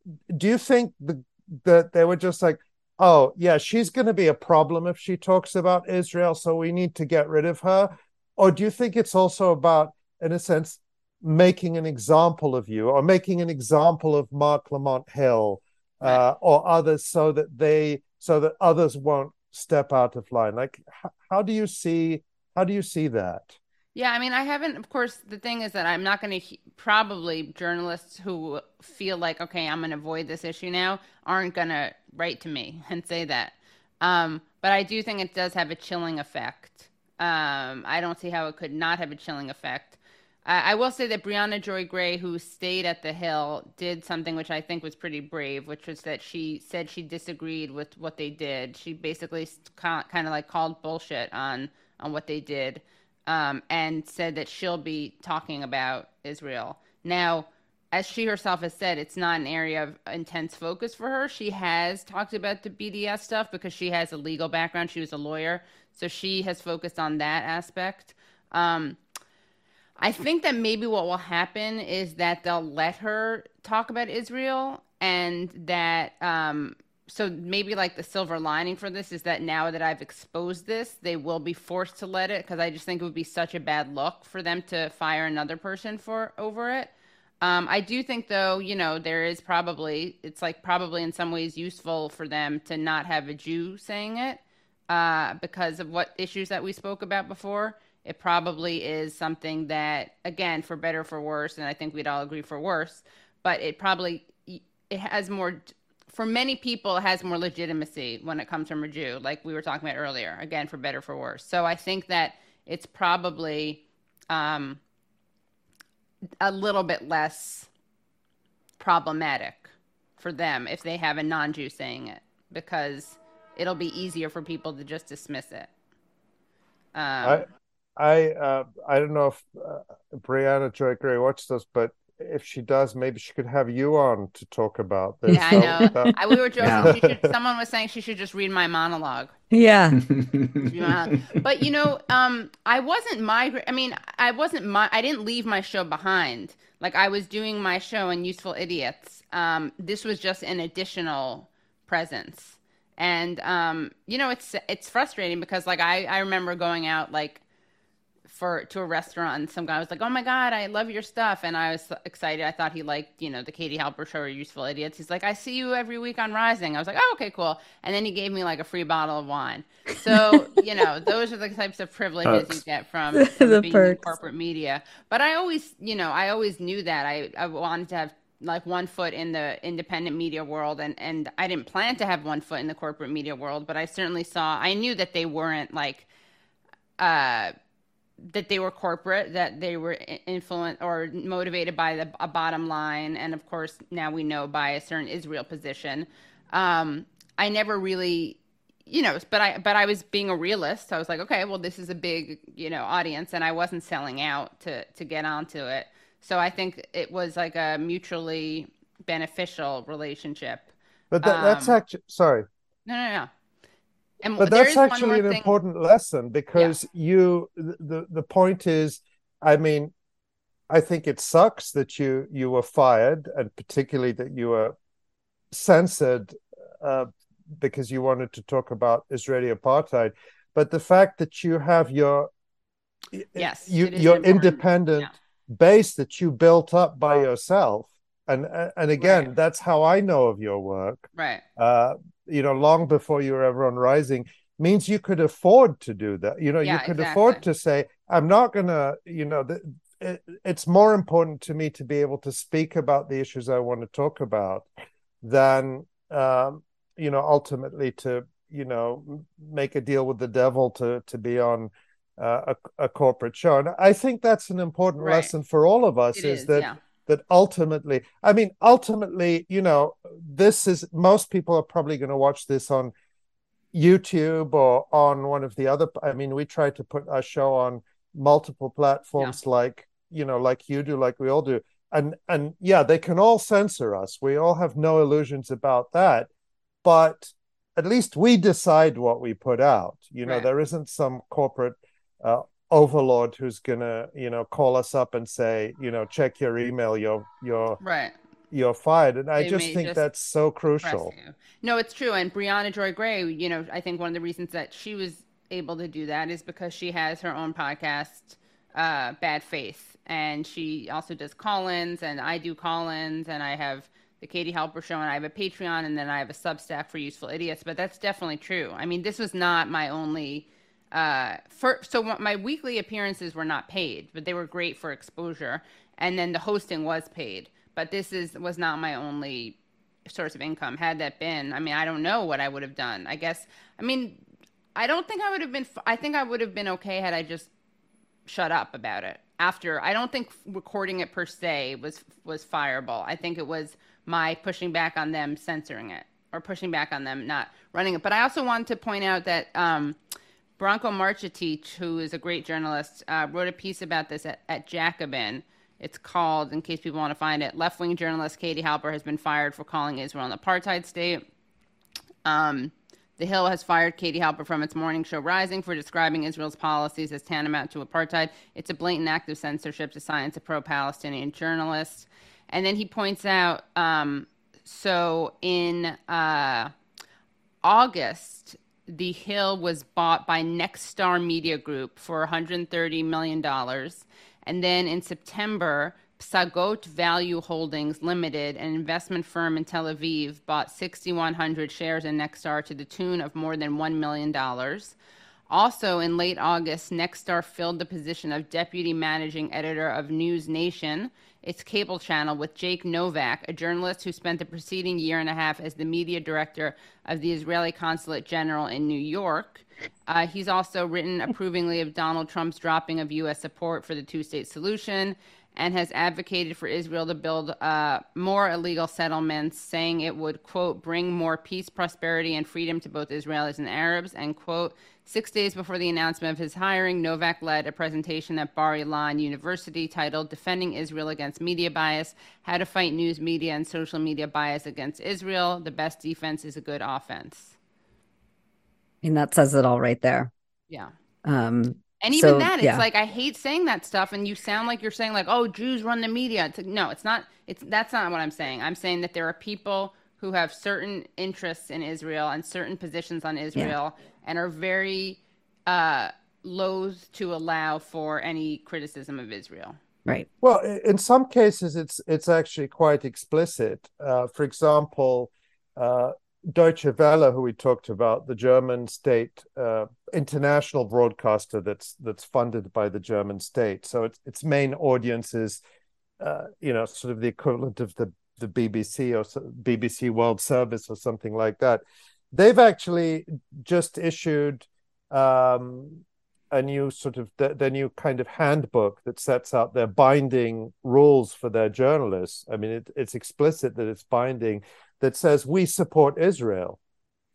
Do you think the, that they were just like, oh, yeah, she's going to be a problem if she talks about Israel, so we need to get rid of her? Or do you think it's also about, in a sense, making an example of you or making an example of Mark Lamont Hill uh, right. or others so that they, so that others won't step out of line? Like, how, how do you see, how do you see that? Yeah, I mean, I haven't, of course, the thing is that I'm not going to, probably journalists who feel like, okay, I'm going to avoid this issue now, aren't going to write to me and say that. Um, but I do think it does have a chilling effect. Um, I don't see how it could not have a chilling effect. I, I will say that Briahna Joy Gray, who stayed at the Hill, did something which I think was pretty brave, which was that she said she disagreed with what they did. She basically kind of like called bullshit on, on what they did. Um, and said that she'll be talking about Israel. Now, as she herself has said, it's not an area of intense focus for her. She has talked about the B D S stuff because she has a legal background. She was a lawyer. So she has focused on that aspect. Um, I think that maybe what will happen is that they'll let her talk about Israel and that... Um, So maybe like the silver lining for this is that now that I've exposed this, they will be forced to let it because I just think it would be such a bad look for them to fire another person for over it. Um, I do think though, you know, there is probably, it's like probably in some ways useful for them to not have a Jew saying it uh, because of what issues that we spoke about before. It probably is something that, again, for better or for worse, and I think we'd all agree for worse, but it probably, it has more... For many people, it has more legitimacy when it comes from a Jew, like we were talking about earlier, again, for better, for worse. So I think that it's probably um, a little bit less problematic for them if they have a non-Jew saying it, because it'll be easier for people to just dismiss it. Um, I, I, uh, I don't know if uh, Briahna Joy Gray watched this, but if she does, maybe she could have you on to talk about this. Yeah, I know. That... I, we were joking. Yeah. She should, someone was saying she should just read my monologue. Yeah. But you know, um, I wasn't migrating. I mean, I wasn't my. I didn't leave my show behind. Like I was doing my show in Useful Idiots. Um, this was just an additional presence, and um, you know, it's it's frustrating because like I I remember going out like. For to a restaurant and some guy was like, oh my God, I love your stuff. And I was excited. I thought he liked, you know, the Katie Halper show or Useful Idiots. He's like, I see you every week on Rising. I was like, oh, okay, cool. And then he gave me like a free bottle of wine. So, you know, those are the types of privileges perks. You get from, from being perks. In corporate media. But I always, you know, I always knew that I, I wanted to have like one foot in the independent media world. And, and I didn't plan to have one foot in the corporate media world, but I certainly saw, I knew that they weren't like, uh, that they were corporate, that they were influenced or motivated by the, a bottom line. And of course, now we know by a certain Israel position. Um, I never really, you know, but I but I was being a realist. I was like, okay, well, this is a big, you know, audience, and I wasn't selling out to to get onto it. So I think it was like a mutually beneficial relationship. But that, that's Um, actually, sorry, no, no, no. And but there that's is one actually more an thing. important lesson Yeah, because you, the, the point is, I mean, I think it sucks that you you were fired, and particularly that you were censored uh, because you wanted to talk about Israeli apartheid. But the fact that you have your yes, you it is an your important. Yeah, independent base that you built up by yourself, and and right, again, that's how I know of your work. right. Uh, you know, long before you were ever on Rising, means you could afford to do that. You know, you Yeah, could exactly. afford to say, I'm not going to, you know, the, it, it's more important to me to be able to speak about the issues I want to talk about than, um, you know, ultimately to, you know, make a deal with the devil to, to be on uh, a, a corporate show. And I think that's an important Right. lesson for all of us It is is. that Yeah. that ultimately, I mean, ultimately, you know, this is, most people are probably going to watch this on YouTube or on one of the other, I mean, we try to put our show on multiple Yeah. platforms like, you know, like you do, like we all do. And, and yeah, they can all censor us. We all have no illusions about that. But at least we decide what we put out. You know, Right. there isn't some corporate uh, overlord who's gonna, you know, call us up and say, you know, check your email, you're you're Right. you're fired. And I They just may think just that's so suppress crucial. you. No, it's true. And Brianna Joy Gray, you know, I think one of the reasons that she was able to do that is because she has her own podcast, uh, Bad Faith. And she also does call-ins, and I do call-ins, and I have the Katie Halper Show, and I have a Patreon, and then I have a Substack for Useful Idiots. But that's definitely true. I mean, this was not my only uh for so my weekly appearances were not paid, but they were great for exposure, and then the hosting was paid, but this is was not my only source of income. Had that been, I mean, I don't know what I would have done. I guess, I mean, I don't think I would have been, I think I would have been okay had I just shut up about it after. I don't think recording it per se was was fireable. I think it was my pushing back on them censoring it, or pushing back on them not running it. But I also wanted to point out that um Branko Marcetic, who is a great journalist, uh, wrote a piece about this at, at Jacobin. It's called, in case people want to find it, Left-Wing Journalist Katie Halper has been fired for calling Israel an apartheid state. Um, the Hill has fired Katie Halper from its morning show Rising for describing Israel's policies as tantamount to apartheid. It's a blatant act of censorship to silence a pro-Palestinian journalist. And then he points out, um, so in uh, August, The Hill was bought by Nexstar Media Group for one hundred thirty million dollars. And then in September, Psagot Value Holdings Limited, an investment firm in Tel Aviv, bought six thousand one hundred shares in Nexstar to the tune of more than one million dollars. Also, in late August, Nexstar filled the position of deputy managing editor of News Nation, its cable channel, with Jake Novak, a journalist who spent the preceding year and a half as the media director of the Israeli Consulate General in New York. Uh, he's also written approvingly of Donald Trump's dropping of U S support for the two-state solution, and has advocated for Israel to build uh, more illegal settlements, saying it would, quote, bring more peace, prosperity, and freedom to both Israelis and Arabs, and, quote, six days before the announcement of his hiring, Novak led a presentation at Bar Ilan University titled Defending Israel Against Media Bias, How to Fight News Media and Social Media Bias Against Israel. The best defense is a good offense. And that says it all right there. Yeah. Um, And even so, that, it's yeah. like, I hate saying that stuff, and you sound like you're saying, like, oh, Jews run the media. It's like, no, it's not. It's that's not what I'm saying. I'm saying that there are people who have certain interests in Israel and certain positions on Israel, yeah, and are very uh, loath to allow for any criticism of Israel. Right. Well, in some cases, it's it's actually quite explicit. Uh, for example, uh, Deutsche Welle, who we talked about, the German state uh, international broadcaster that's that's funded by the German state. So its its main audience is, uh, you know, sort of the equivalent of the the B B C or B B C World Service or something like that. They've actually just issued um, a new sort of the, their new kind of handbook that sets out their binding rules for their journalists. I mean, it, it's explicit that it's binding, that says we support Israel.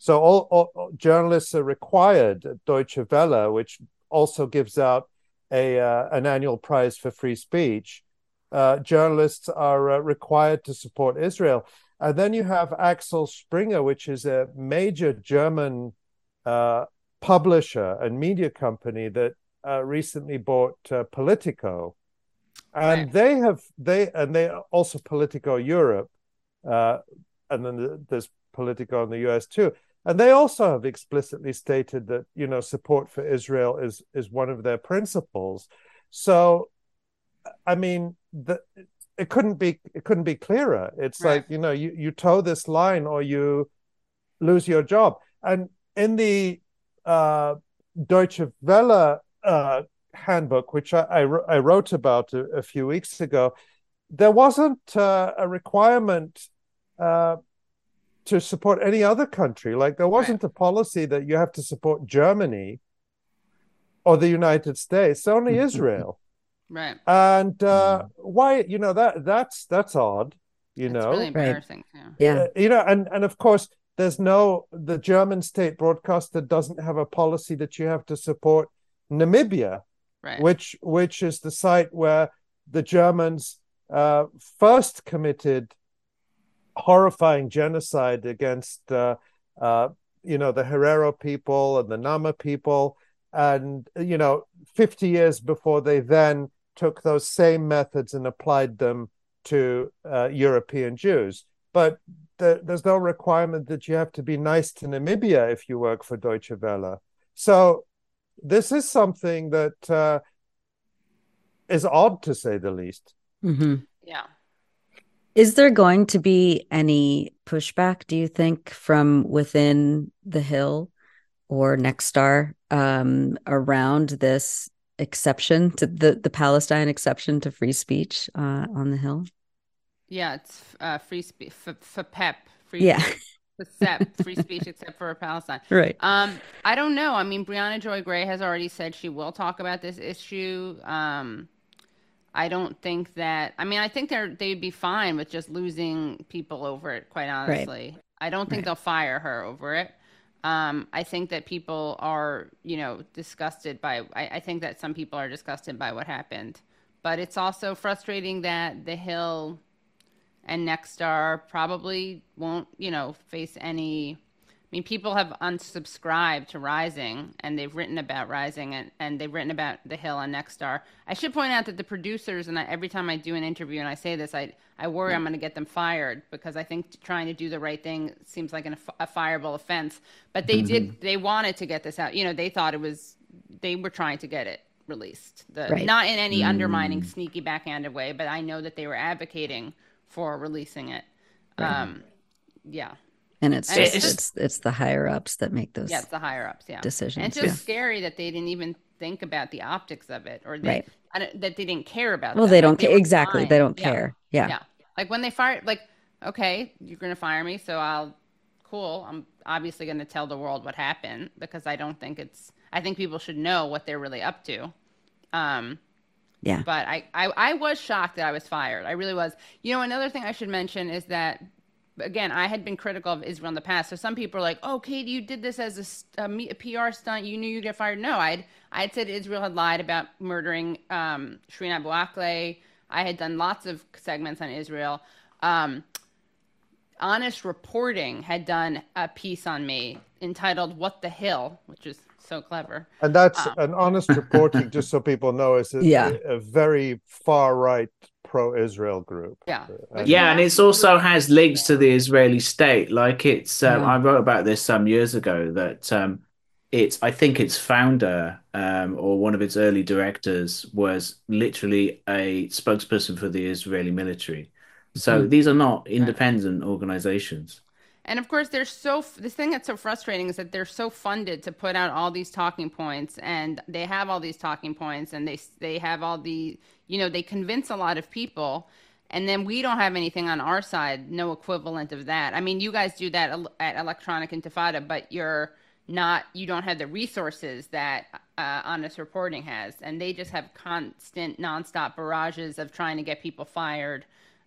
So all, all, all journalists are required at Deutsche Welle, which also gives out a uh, an annual prize for free speech. Uh, journalists are uh, required to support Israel. And then you have Axel Springer, which is a major German uh, publisher and media company that uh, recently bought uh, Politico. And Right. they have, they, and they also Politico Europe. Uh, and then there's Politico in the U S too. And they also have explicitly stated that, you know, support for Israel is is one of their principles. So, I mean, the, it couldn't be it couldn't be clearer. It's Right. like, you know, you, you toe this line or you lose your job. And in the uh, Deutsche Welle uh, handbook, which I, I, I wrote about a, a few weeks ago, there wasn't uh, a requirement uh, to support any other country. Like there wasn't Right. a policy that you have to support Germany or the United States, only Israel. Right. And uh, why, you know, that that's that's odd, you It's know. really embarrassing. Yeah. Yeah. Uh, you know, and and of course, there's no the German state broadcaster doesn't have a policy that you have to support Namibia, Right. which which is the site where the Germans uh, first committed horrifying genocide against uh, uh, you know the Herero people and the Nama people, and you know fifty years before they then took those same methods and applied them to uh, European Jews. But the, there's no requirement that you have to be nice to Namibia if you work for Deutsche Welle. So this is something that uh, is odd, to say the least. Mm-hmm. Yeah. Is there going to be any pushback, do you think, from within the Hill or Nexstar um, around this exception to the, the Palestine exception to free speech uh, on the Hill? Yeah, it's uh, free speech for, for P E P. Free Yeah. except free speech except for Palestine. Right. Um, I don't know. I mean, Brianna Joy Gray has already said she will talk about this issue. Um, I don't think that. I mean, I think they're they'd be fine with just losing people over it. Quite honestly, I don't think Right. they'll fire her over it. Um, I think that people are, you know, disgusted by. I, I think that some people are disgusted by what happened, but it's also frustrating that the Hill and Nexstar probably won't, you know, face any. I mean, people have unsubscribed to Rising, and they've written about Rising, and, and they've written about The Hill and Nexstar. I should point out that the producers, and I, every time I do an interview and I say this, I I worry I'm going to get them fired because I think trying to do the right thing seems like an, a fireable offense. But they did, they wanted to get this out. You know, they thought it was, they were trying to get it released. The, Right. Not in any undermining, sneaky, backhanded way, but I know that they were advocating for releasing it. Um, yeah. And it's And just it's it's, just- it's the higher ups that make those. Yeah, it's the higher ups. Yeah, decisions, And it's just yeah. scary that they didn't even think about the optics of it, or they, Right. I don't- that they didn't care about. Well, them. they Like, don't care. were Exactly. fine. They don't Yeah. care. Yeah. Yeah, like when they fired, like, okay, you're gonna fire me, so I'll, cool. I'm obviously gonna tell the world what happened because I don't think it's. I think people should know what they're really up to. Um, Yeah. but I, I, I was shocked that I was fired. I really was. You know, another thing I should mention is that, again, I had been critical of Israel in the past. So some people are like, "Oh, Katie, you did this as a, st- a, me- a P R stunt. You knew you'd get fired." No, I'd I'd said Israel had lied about murdering um, Shireen Abu Akleh. I had done lots of segments on Israel. Um, Honest Reporting had done a piece on me entitled "What the Hill," which is so clever. And that's Um, an honest reporting, just so people know, is a, Yeah. a, a very far right pro-Israel group. Yeah. And- Yeah, and it also has links to the Israeli state. Like it's, um, Yeah. I wrote about this some years ago that um, it's, I think its founder um, or one of its early directors was literally a spokesperson for the Israeli military. So Mhm. these are not independent organizations. And of course, they're so, the thing that's so frustrating is that they're so funded to put out all these talking points, and they have all these talking points, and they they have all the, you know, they convince a lot of people, and then we don't have anything on our side, no equivalent of that. I mean, you guys do that el- at Electronic Intifada, but you're not, you don't have the resources that uh, Honest Reporting has, and they just have constant, nonstop barrages of trying to get people fired.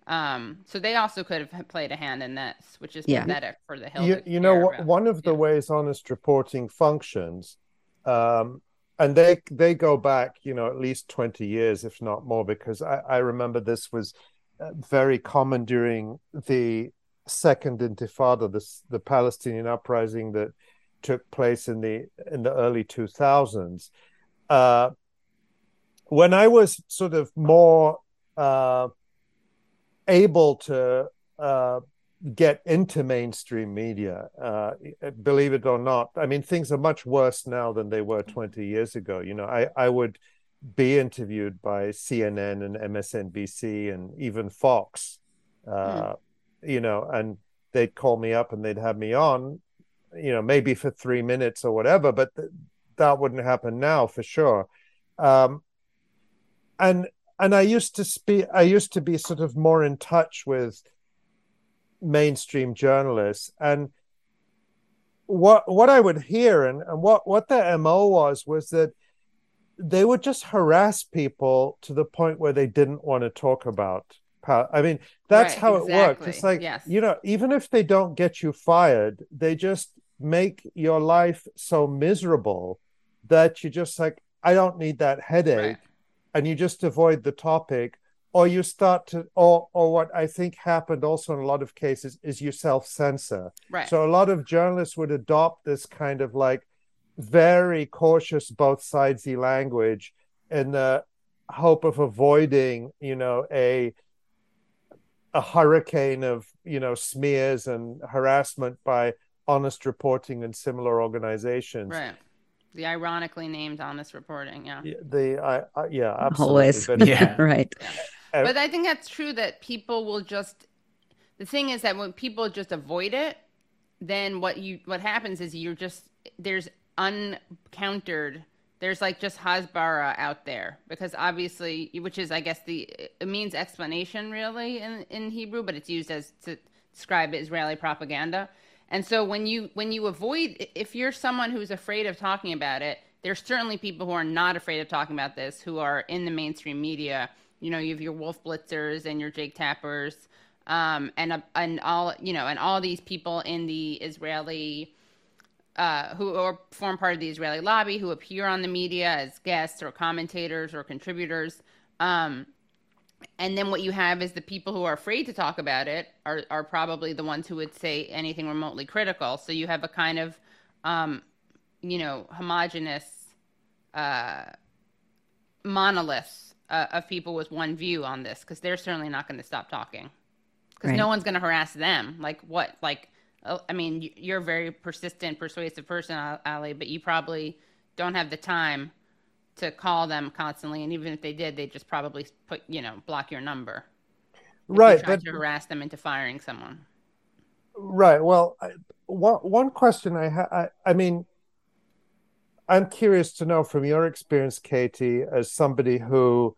Um, so they also could have played a hand in this, which is Yeah. pathetic for the Hill. You, to you know, care wh- about. one of the Yeah. ways honest reporting functions, um, and they they go back, you know, at least twenty years, if not more, because I, I remember this was uh, very common during the Second Intifada, the, the Palestinian uprising that took place in the in the early two thousands. Uh, when I was sort of more uh, able to uh, get into mainstream media, uh, believe it or not, I mean, things are much worse now than they were twenty years ago. You know, I, I would be interviewed by C N N and M S N B C and even Fox, uh, mm. you know, and they'd call me up and they'd have me on, you know, maybe for three minutes or whatever, but th- that wouldn't happen now for sure. Um, and and I used to speak, I used to be sort of more in touch with mainstream journalists, and what what I would hear and, and what what their M O was was that they would just harass people to the point where they didn't want to talk about power. I mean, that's right, how exactly. it worked. It's like, yes. you know, even if they don't get you fired, they just make your life so miserable that you just like, I don't need that headache. Right. And you just avoid the topic, or you start to, or or what I think happened also in a lot of cases is you self-censor. Right. So a lot of journalists would adopt this kind of like very cautious both sidesy language in the hope of avoiding, you know, a a hurricane of, you know, smears and harassment by honest reporting and similar organizations. Right. The ironically named honest reporting, yeah. The I, I yeah, absolutely. Always. But, yeah, right. Yeah. But I think that's true that people will just. The thing is that when people just avoid it, then what you what happens is you're just there's uncountered. There's like just Hasbara out there because obviously, which is I guess the it means explanation really in in Hebrew, but it's used as to describe Israeli propaganda. And so when you when you avoid, if you're someone who's afraid of talking about it, there's certainly people who are not afraid of talking about this who are in the mainstream media. You know, you have your Wolf Blitzers and your Jake Tappers, um, and and all you know, and all these people in the Israeli uh, who are form part of the Israeli lobby who appear on the media as guests or commentators or contributors. Um, And then what you have is the people who are afraid to talk about it are, are probably the ones who would say anything remotely critical. So you have a kind of, um, you know, homogenous uh, monolith uh, of people with one view on this because they're certainly not going to stop talking because right. no one's going to harass them. Like what? Like, uh, I mean, you're a very persistent, persuasive person, Ali, but you probably don't have the time to call them constantly, and even if they did, they'd just probably put, you know, block your number. Right, try but to harass them into firing someone. Right. Well, I, one one question I have, I, I mean, I'm curious to know from your experience, Katie, as somebody who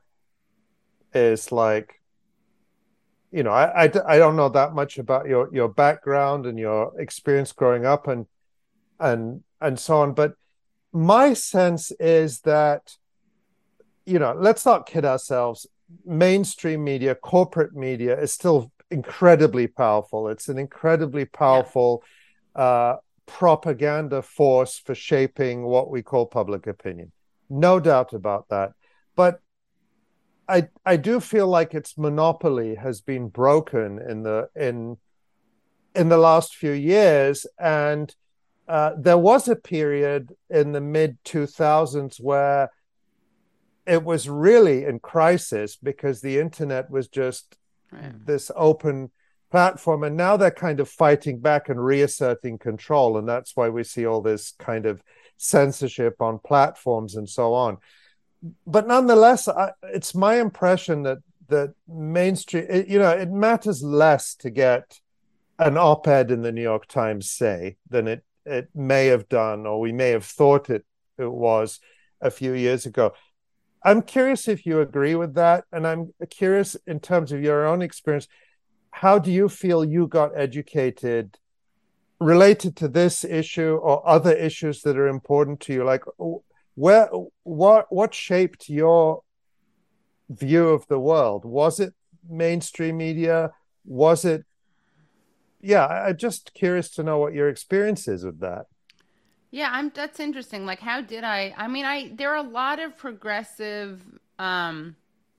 is like, you know, I, I, I don't know that much about your your background and your experience growing up and and and so on, but my sense is that, you know, let's not kid ourselves. Mainstream media, corporate media is still incredibly powerful. It's an incredibly powerful yeah. uh, propaganda force for shaping what we call public opinion. No doubt about that. But I I do feel like its monopoly has been broken in the in in the last few years, and Uh, there was a period in the mid two thousands where it was really in crisis because the internet was just right. this open platform. And now they're kind of fighting back and reasserting control. And that's why we see all this kind of censorship on platforms and so on. But nonetheless, I, it's my impression that that mainstream, it, you know, it matters less to get an op-ed in the New York Times, say, than it it may have done, or we may have thought it, it was a few years ago. I'm curious if you agree with that. And I'm curious in terms of your own experience, how do you feel you got educated related to this issue or other issues that are important to you? Like where, what, what shaped your view of the world? Was it mainstream media? Was it? Yeah, I, I'm just curious to know what your experience is of that. Yeah, I'm that's interesting. Like how did I I mean I there are a lot of progressive um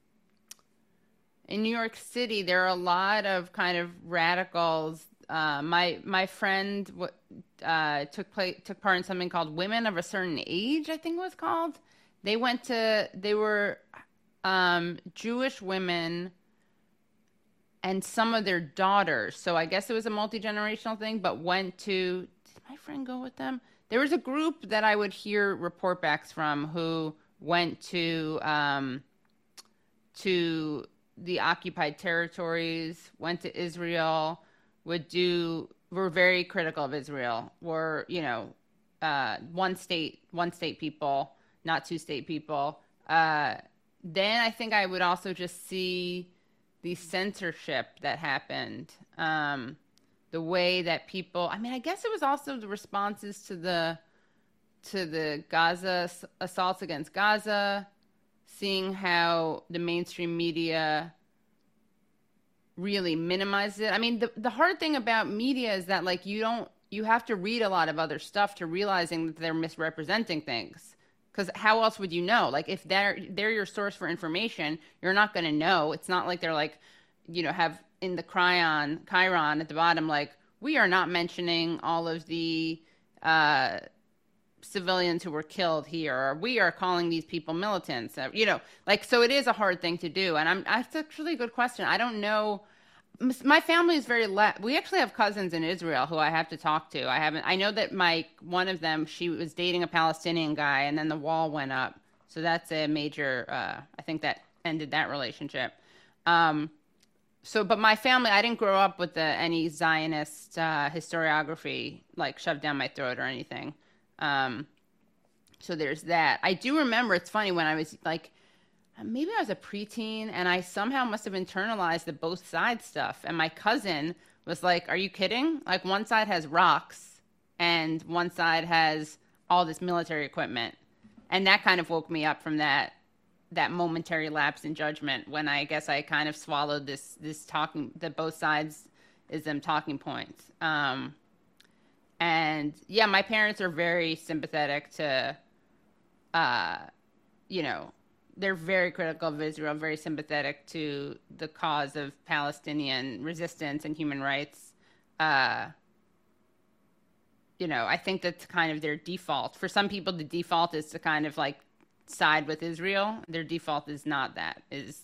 in New York City, there are a lot of kind of radicals. Uh, my my friend w- uh, took play, took part in something called Women of a Certain Age, I think it was called. They went to they were um, Jewish women and some of their daughters. So I guess it was a multi generational thing. But went to did my friend go with them? There was a group that I would hear report backs from who went to. Um, to the occupied territories, went to Israel, would do were very critical of Israel. Were, you know, uh, one state, one state people, not two state people. Uh, then I think I would also just see the censorship that happened. Um, the way that people, I mean, I guess it was also the responses to the to the Gaza assaults against Gaza, seeing how the mainstream media really minimized it. I mean, the the hard thing about media is that like you don't you have to read a lot of other stuff to realizing that they're misrepresenting things. Because how else would you know? Like if they're they're your source for information, you're not going to know. It's not like they're like, you know, have in the chyron chyron at the bottom like we are not mentioning all of the uh, civilians who were killed here, or we are calling these people militants. Uh, you know, like so it is a hard thing to do. And I'm that's actually a good question. I don't know. My family is very le- we actually have cousins in Israel who I have to talk to. I haven't I know that my one of them, she was dating a Palestinian guy and then the wall went up. So that's a major uh I think that ended that relationship. Um so but my family, I didn't grow up with the, any Zionist uh historiography like shoved down my throat or anything. Um so there's that. I do remember, it's funny, when I was like maybe I was a preteen and I somehow must have internalized the both sides stuff. And my cousin was like, are you kidding? Like one side has rocks and one side has all this military equipment. And that kind of woke me up from that that momentary lapse in judgment when I guess I kind of swallowed this this talking that both sides is them talking points. Um, and yeah, my parents are very sympathetic to uh, you know, they're very critical of Israel, very sympathetic to the cause of Palestinian resistance and human rights. Uh, you know, I think that's kind of their default. For some people, the default is to kind of like side with Israel. Their default is not that. Is,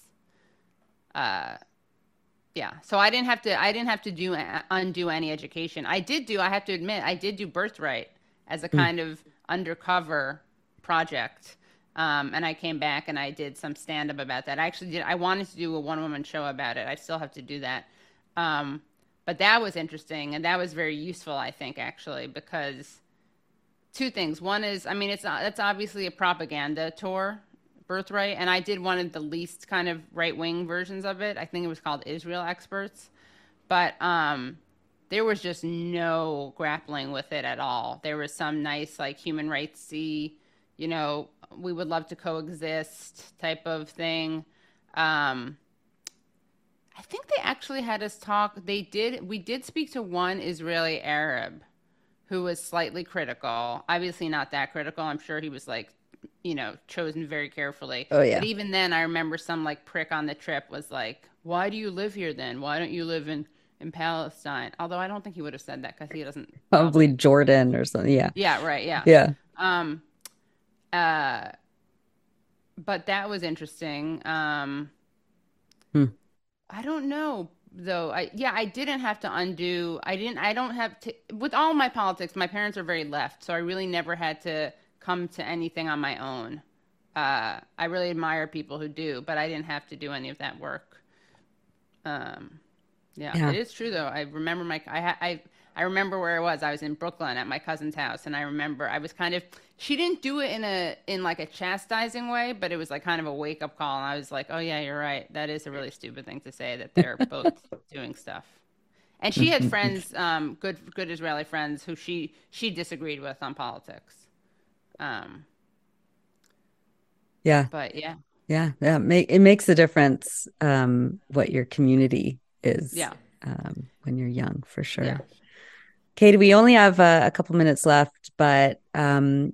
uh, yeah. So I didn't have to. I didn't have to do undo any education. I did do. I have to admit, I did do Birthright as a kind mm. of undercover project. Um, and I came back and I did some stand up about that. I actually did. I wanted to do a one woman show about it. I still have to do that. Um, but that was interesting. And that was very useful, I think, actually, because two things. One is, I mean, it's, it's obviously a propaganda tour, Birthright. And I did one of the least kind of right wing versions of it. I think it was called Israel Experts. But um, there was just no grappling with it at all. There was some nice, like, human rights-y, you know, we would love to coexist type of thing. Um, I think they actually had us talk. They did. We did speak to one Israeli Arab who was slightly critical. Obviously not that critical. I'm sure he was like, you know, chosen very carefully. Oh, yeah. But even then, I remember some like prick on the trip was like, why do you live here then? Why don't you live in, in Palestine? Although I don't think he would have said that because he doesn't. Probably um, Jordan or something. Yeah. Yeah, right. Yeah. Yeah. Um, Uh, but that was interesting. Um, hmm. I don't know though. I, yeah, I didn't have to undo. I didn't, I don't have to, with all my politics, my parents are very left. So I really never had to come to anything on my own. Uh, I really admire people who do, but I didn't have to do any of that work. Um, yeah, yeah. It is true though. I remember my, I, I, I remember where I was. I was in Brooklyn at my cousin's house, and I remember I was kind of. She didn't do it in a in like a chastising way, but it was like kind of a wake up call. And I was like, "Oh yeah, you're right. That is a really stupid thing to say that they're both doing stuff." And she had friends, um, good good Israeli friends, who she she disagreed with on politics. Um, yeah, but yeah, Yeah, yeah. Make, it makes a difference um, what your community is Yeah. um, when you're young, for sure. Yeah. Katie, we only have uh, a couple minutes left, but um,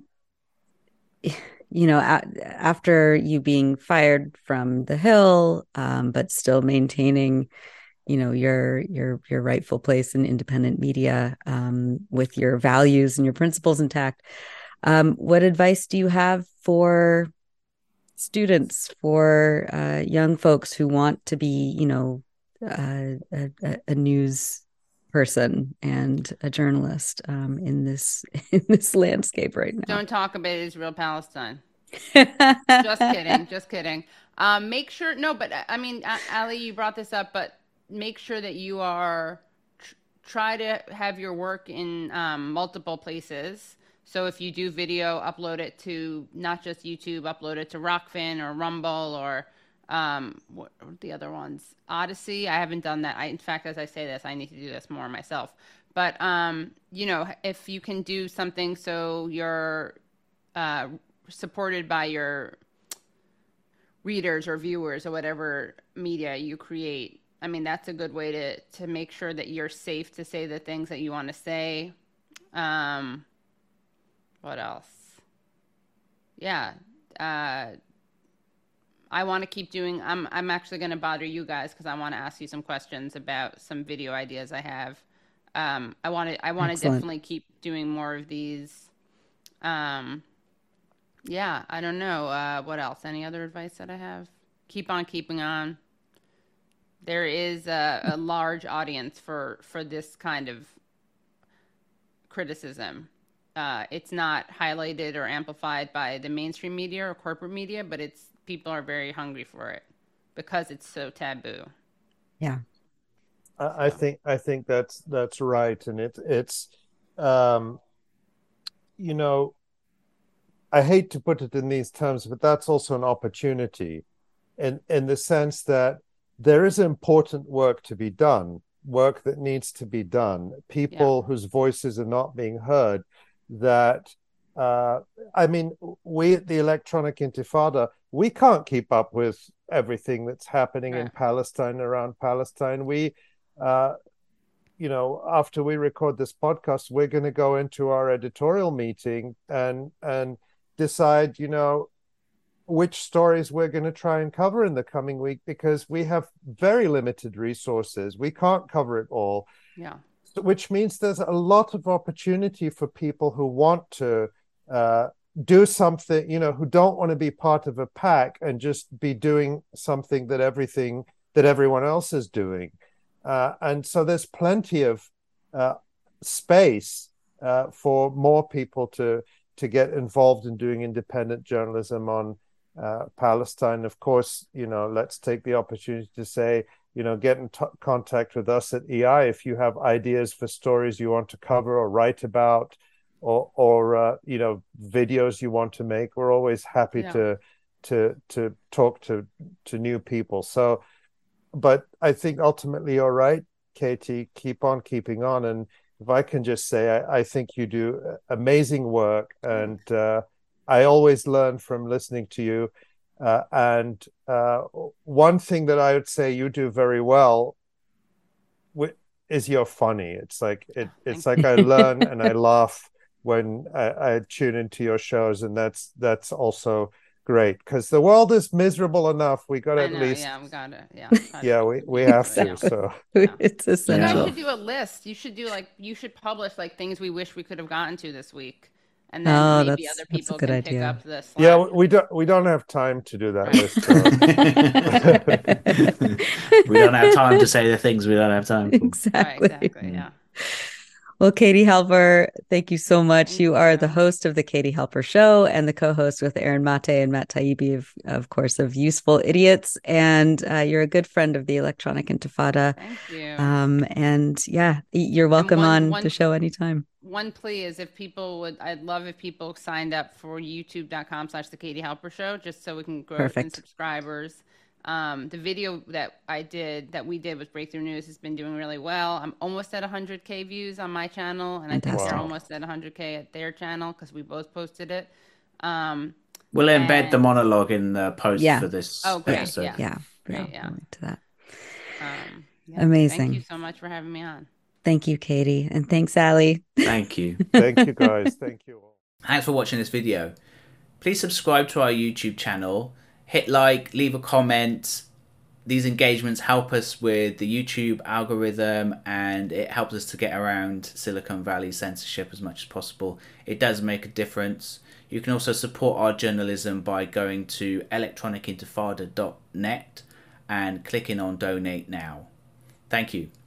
you know, a- after you being fired from the Hill, um, but still maintaining, you know, your your your rightful place in independent media um, with your values and your principles intact, um, what advice do you have for students, for uh, young folks who want to be, you know, uh, a, a news person and a journalist um, in this in this landscape right now? Don't talk about Israel Palestine. Just kidding. Just kidding. Um, make sure. No, but I mean, Ali, you brought this up, but make sure that you are tr- try to have your work in um, multiple places. So if you do video, upload it to not just YouTube, upload it to Rockfin or Rumble or um, what are the other ones? Odyssey. I haven't done that. I, in fact, as I say this, I need to do this more myself. But um, you know, if you can do something so you're uh, supported by your readers or viewers or whatever media you create. I mean, that's a good way to, to make sure that you're safe to say the things that you want to say. Um, what else? Yeah. Uh, I want to keep doing, I'm, I'm actually going to bother you guys because I want to ask you some questions about some video ideas I have. Um, I want to, I want to definitely keep doing more of these. Um, Yeah, I don't know. Uh, what else? Any other advice that I have? Keep on keeping on. There is a, a large audience for, for this kind of criticism. Uh, it's not highlighted or amplified by the mainstream media or corporate media, but it's people are very hungry for it because it's so taboo. Yeah, I, I think I think that's that's right, and it it's um, you know. I hate to put it in these terms, but that's also an opportunity in, in the sense that there is important work to be done, work that needs to be done, people yeah. whose voices are not being heard. That, uh, I mean, we at the Electronic Intifada, we can't keep up with everything that's happening right. in Palestine, around Palestine. We, uh, you know, after we record this podcast, we're going to go into our editorial meeting and and decide, you know, which stories we're going to try and cover in the coming week, because we have very limited resources. We can't cover it all. Yeah. So, which means there's a lot of opportunity for people who want to uh, do something, you know, who don't want to be part of a pack and just be doing something that everything that everyone else is doing. Uh, and so there's plenty of uh, space uh, for more people to to get involved in doing independent journalism on uh, Palestine. Of course, you know, let's take the opportunity to say, you know, get in t- contact with us at E I if you have ideas for stories you want to cover or write about, or, or uh, you know, videos you want to make. We're always happy yeah. to to to talk to to new people. So, but I think ultimately you're right, Katie. Keep on keeping on. And if I can just say, I, I think you do amazing work, and uh, I always learn from listening to you. Uh, and uh, one thing that I would say you do very well is you're funny. It's like it, it's like I learn and I laugh when I, I tune into your shows, and that's that's also great, because the world is miserable enough. We got to at know, least, yeah, we got to, yeah, yeah, we, we have exactly. to. So yeah. It's essential. You guys should do a list. You should do like you should publish like things we wish we could have gotten to this week, and then oh, maybe other people can idea. pick up the slack. Yeah, we don't we don't have time to do that right. list. We don't have time to say the things we don't have time for. Exactly. Right, exactly. Yeah. Well, Katie Halper, thank you so much. You, you are the host of the Katie Halper Show and the co-host with Aaron Mate and Matt Taibbi, of, of course, of Useful Idiots. And uh, you're a good friend of the Electronic Intifada. Thank you. Um, and yeah, you're welcome one, on one, the show anytime. One plea is if people would, I'd love if people signed up for youtube.com slash the Katie Halper Show, just so we can grow some subscribers. Um, the video that I did, that we did with Breakthrough News, has been doing really well. I'm almost at one hundred K views on my channel, and I think wow. they're almost at one hundred K at their channel because we both posted it. Um, We'll embed And- the monologue in the post Yeah. for this Oh, great. episode. Yeah. Yeah. Great, Yeah. yeah. I'll link to that. Um, yeah. Amazing. Thank you so much for having me on. Thank you, Katie. And thanks, Allie. Thank you. Thank you, guys. Thank you all. Thanks for watching this video. Please subscribe to our YouTube channel. Hit like, leave a comment. These engagements help us with the YouTube algorithm, and it helps us to get around Silicon Valley censorship as much as possible. It does make a difference. You can also support our journalism by going to electronic intifada dot net and clicking on donate now. Thank you.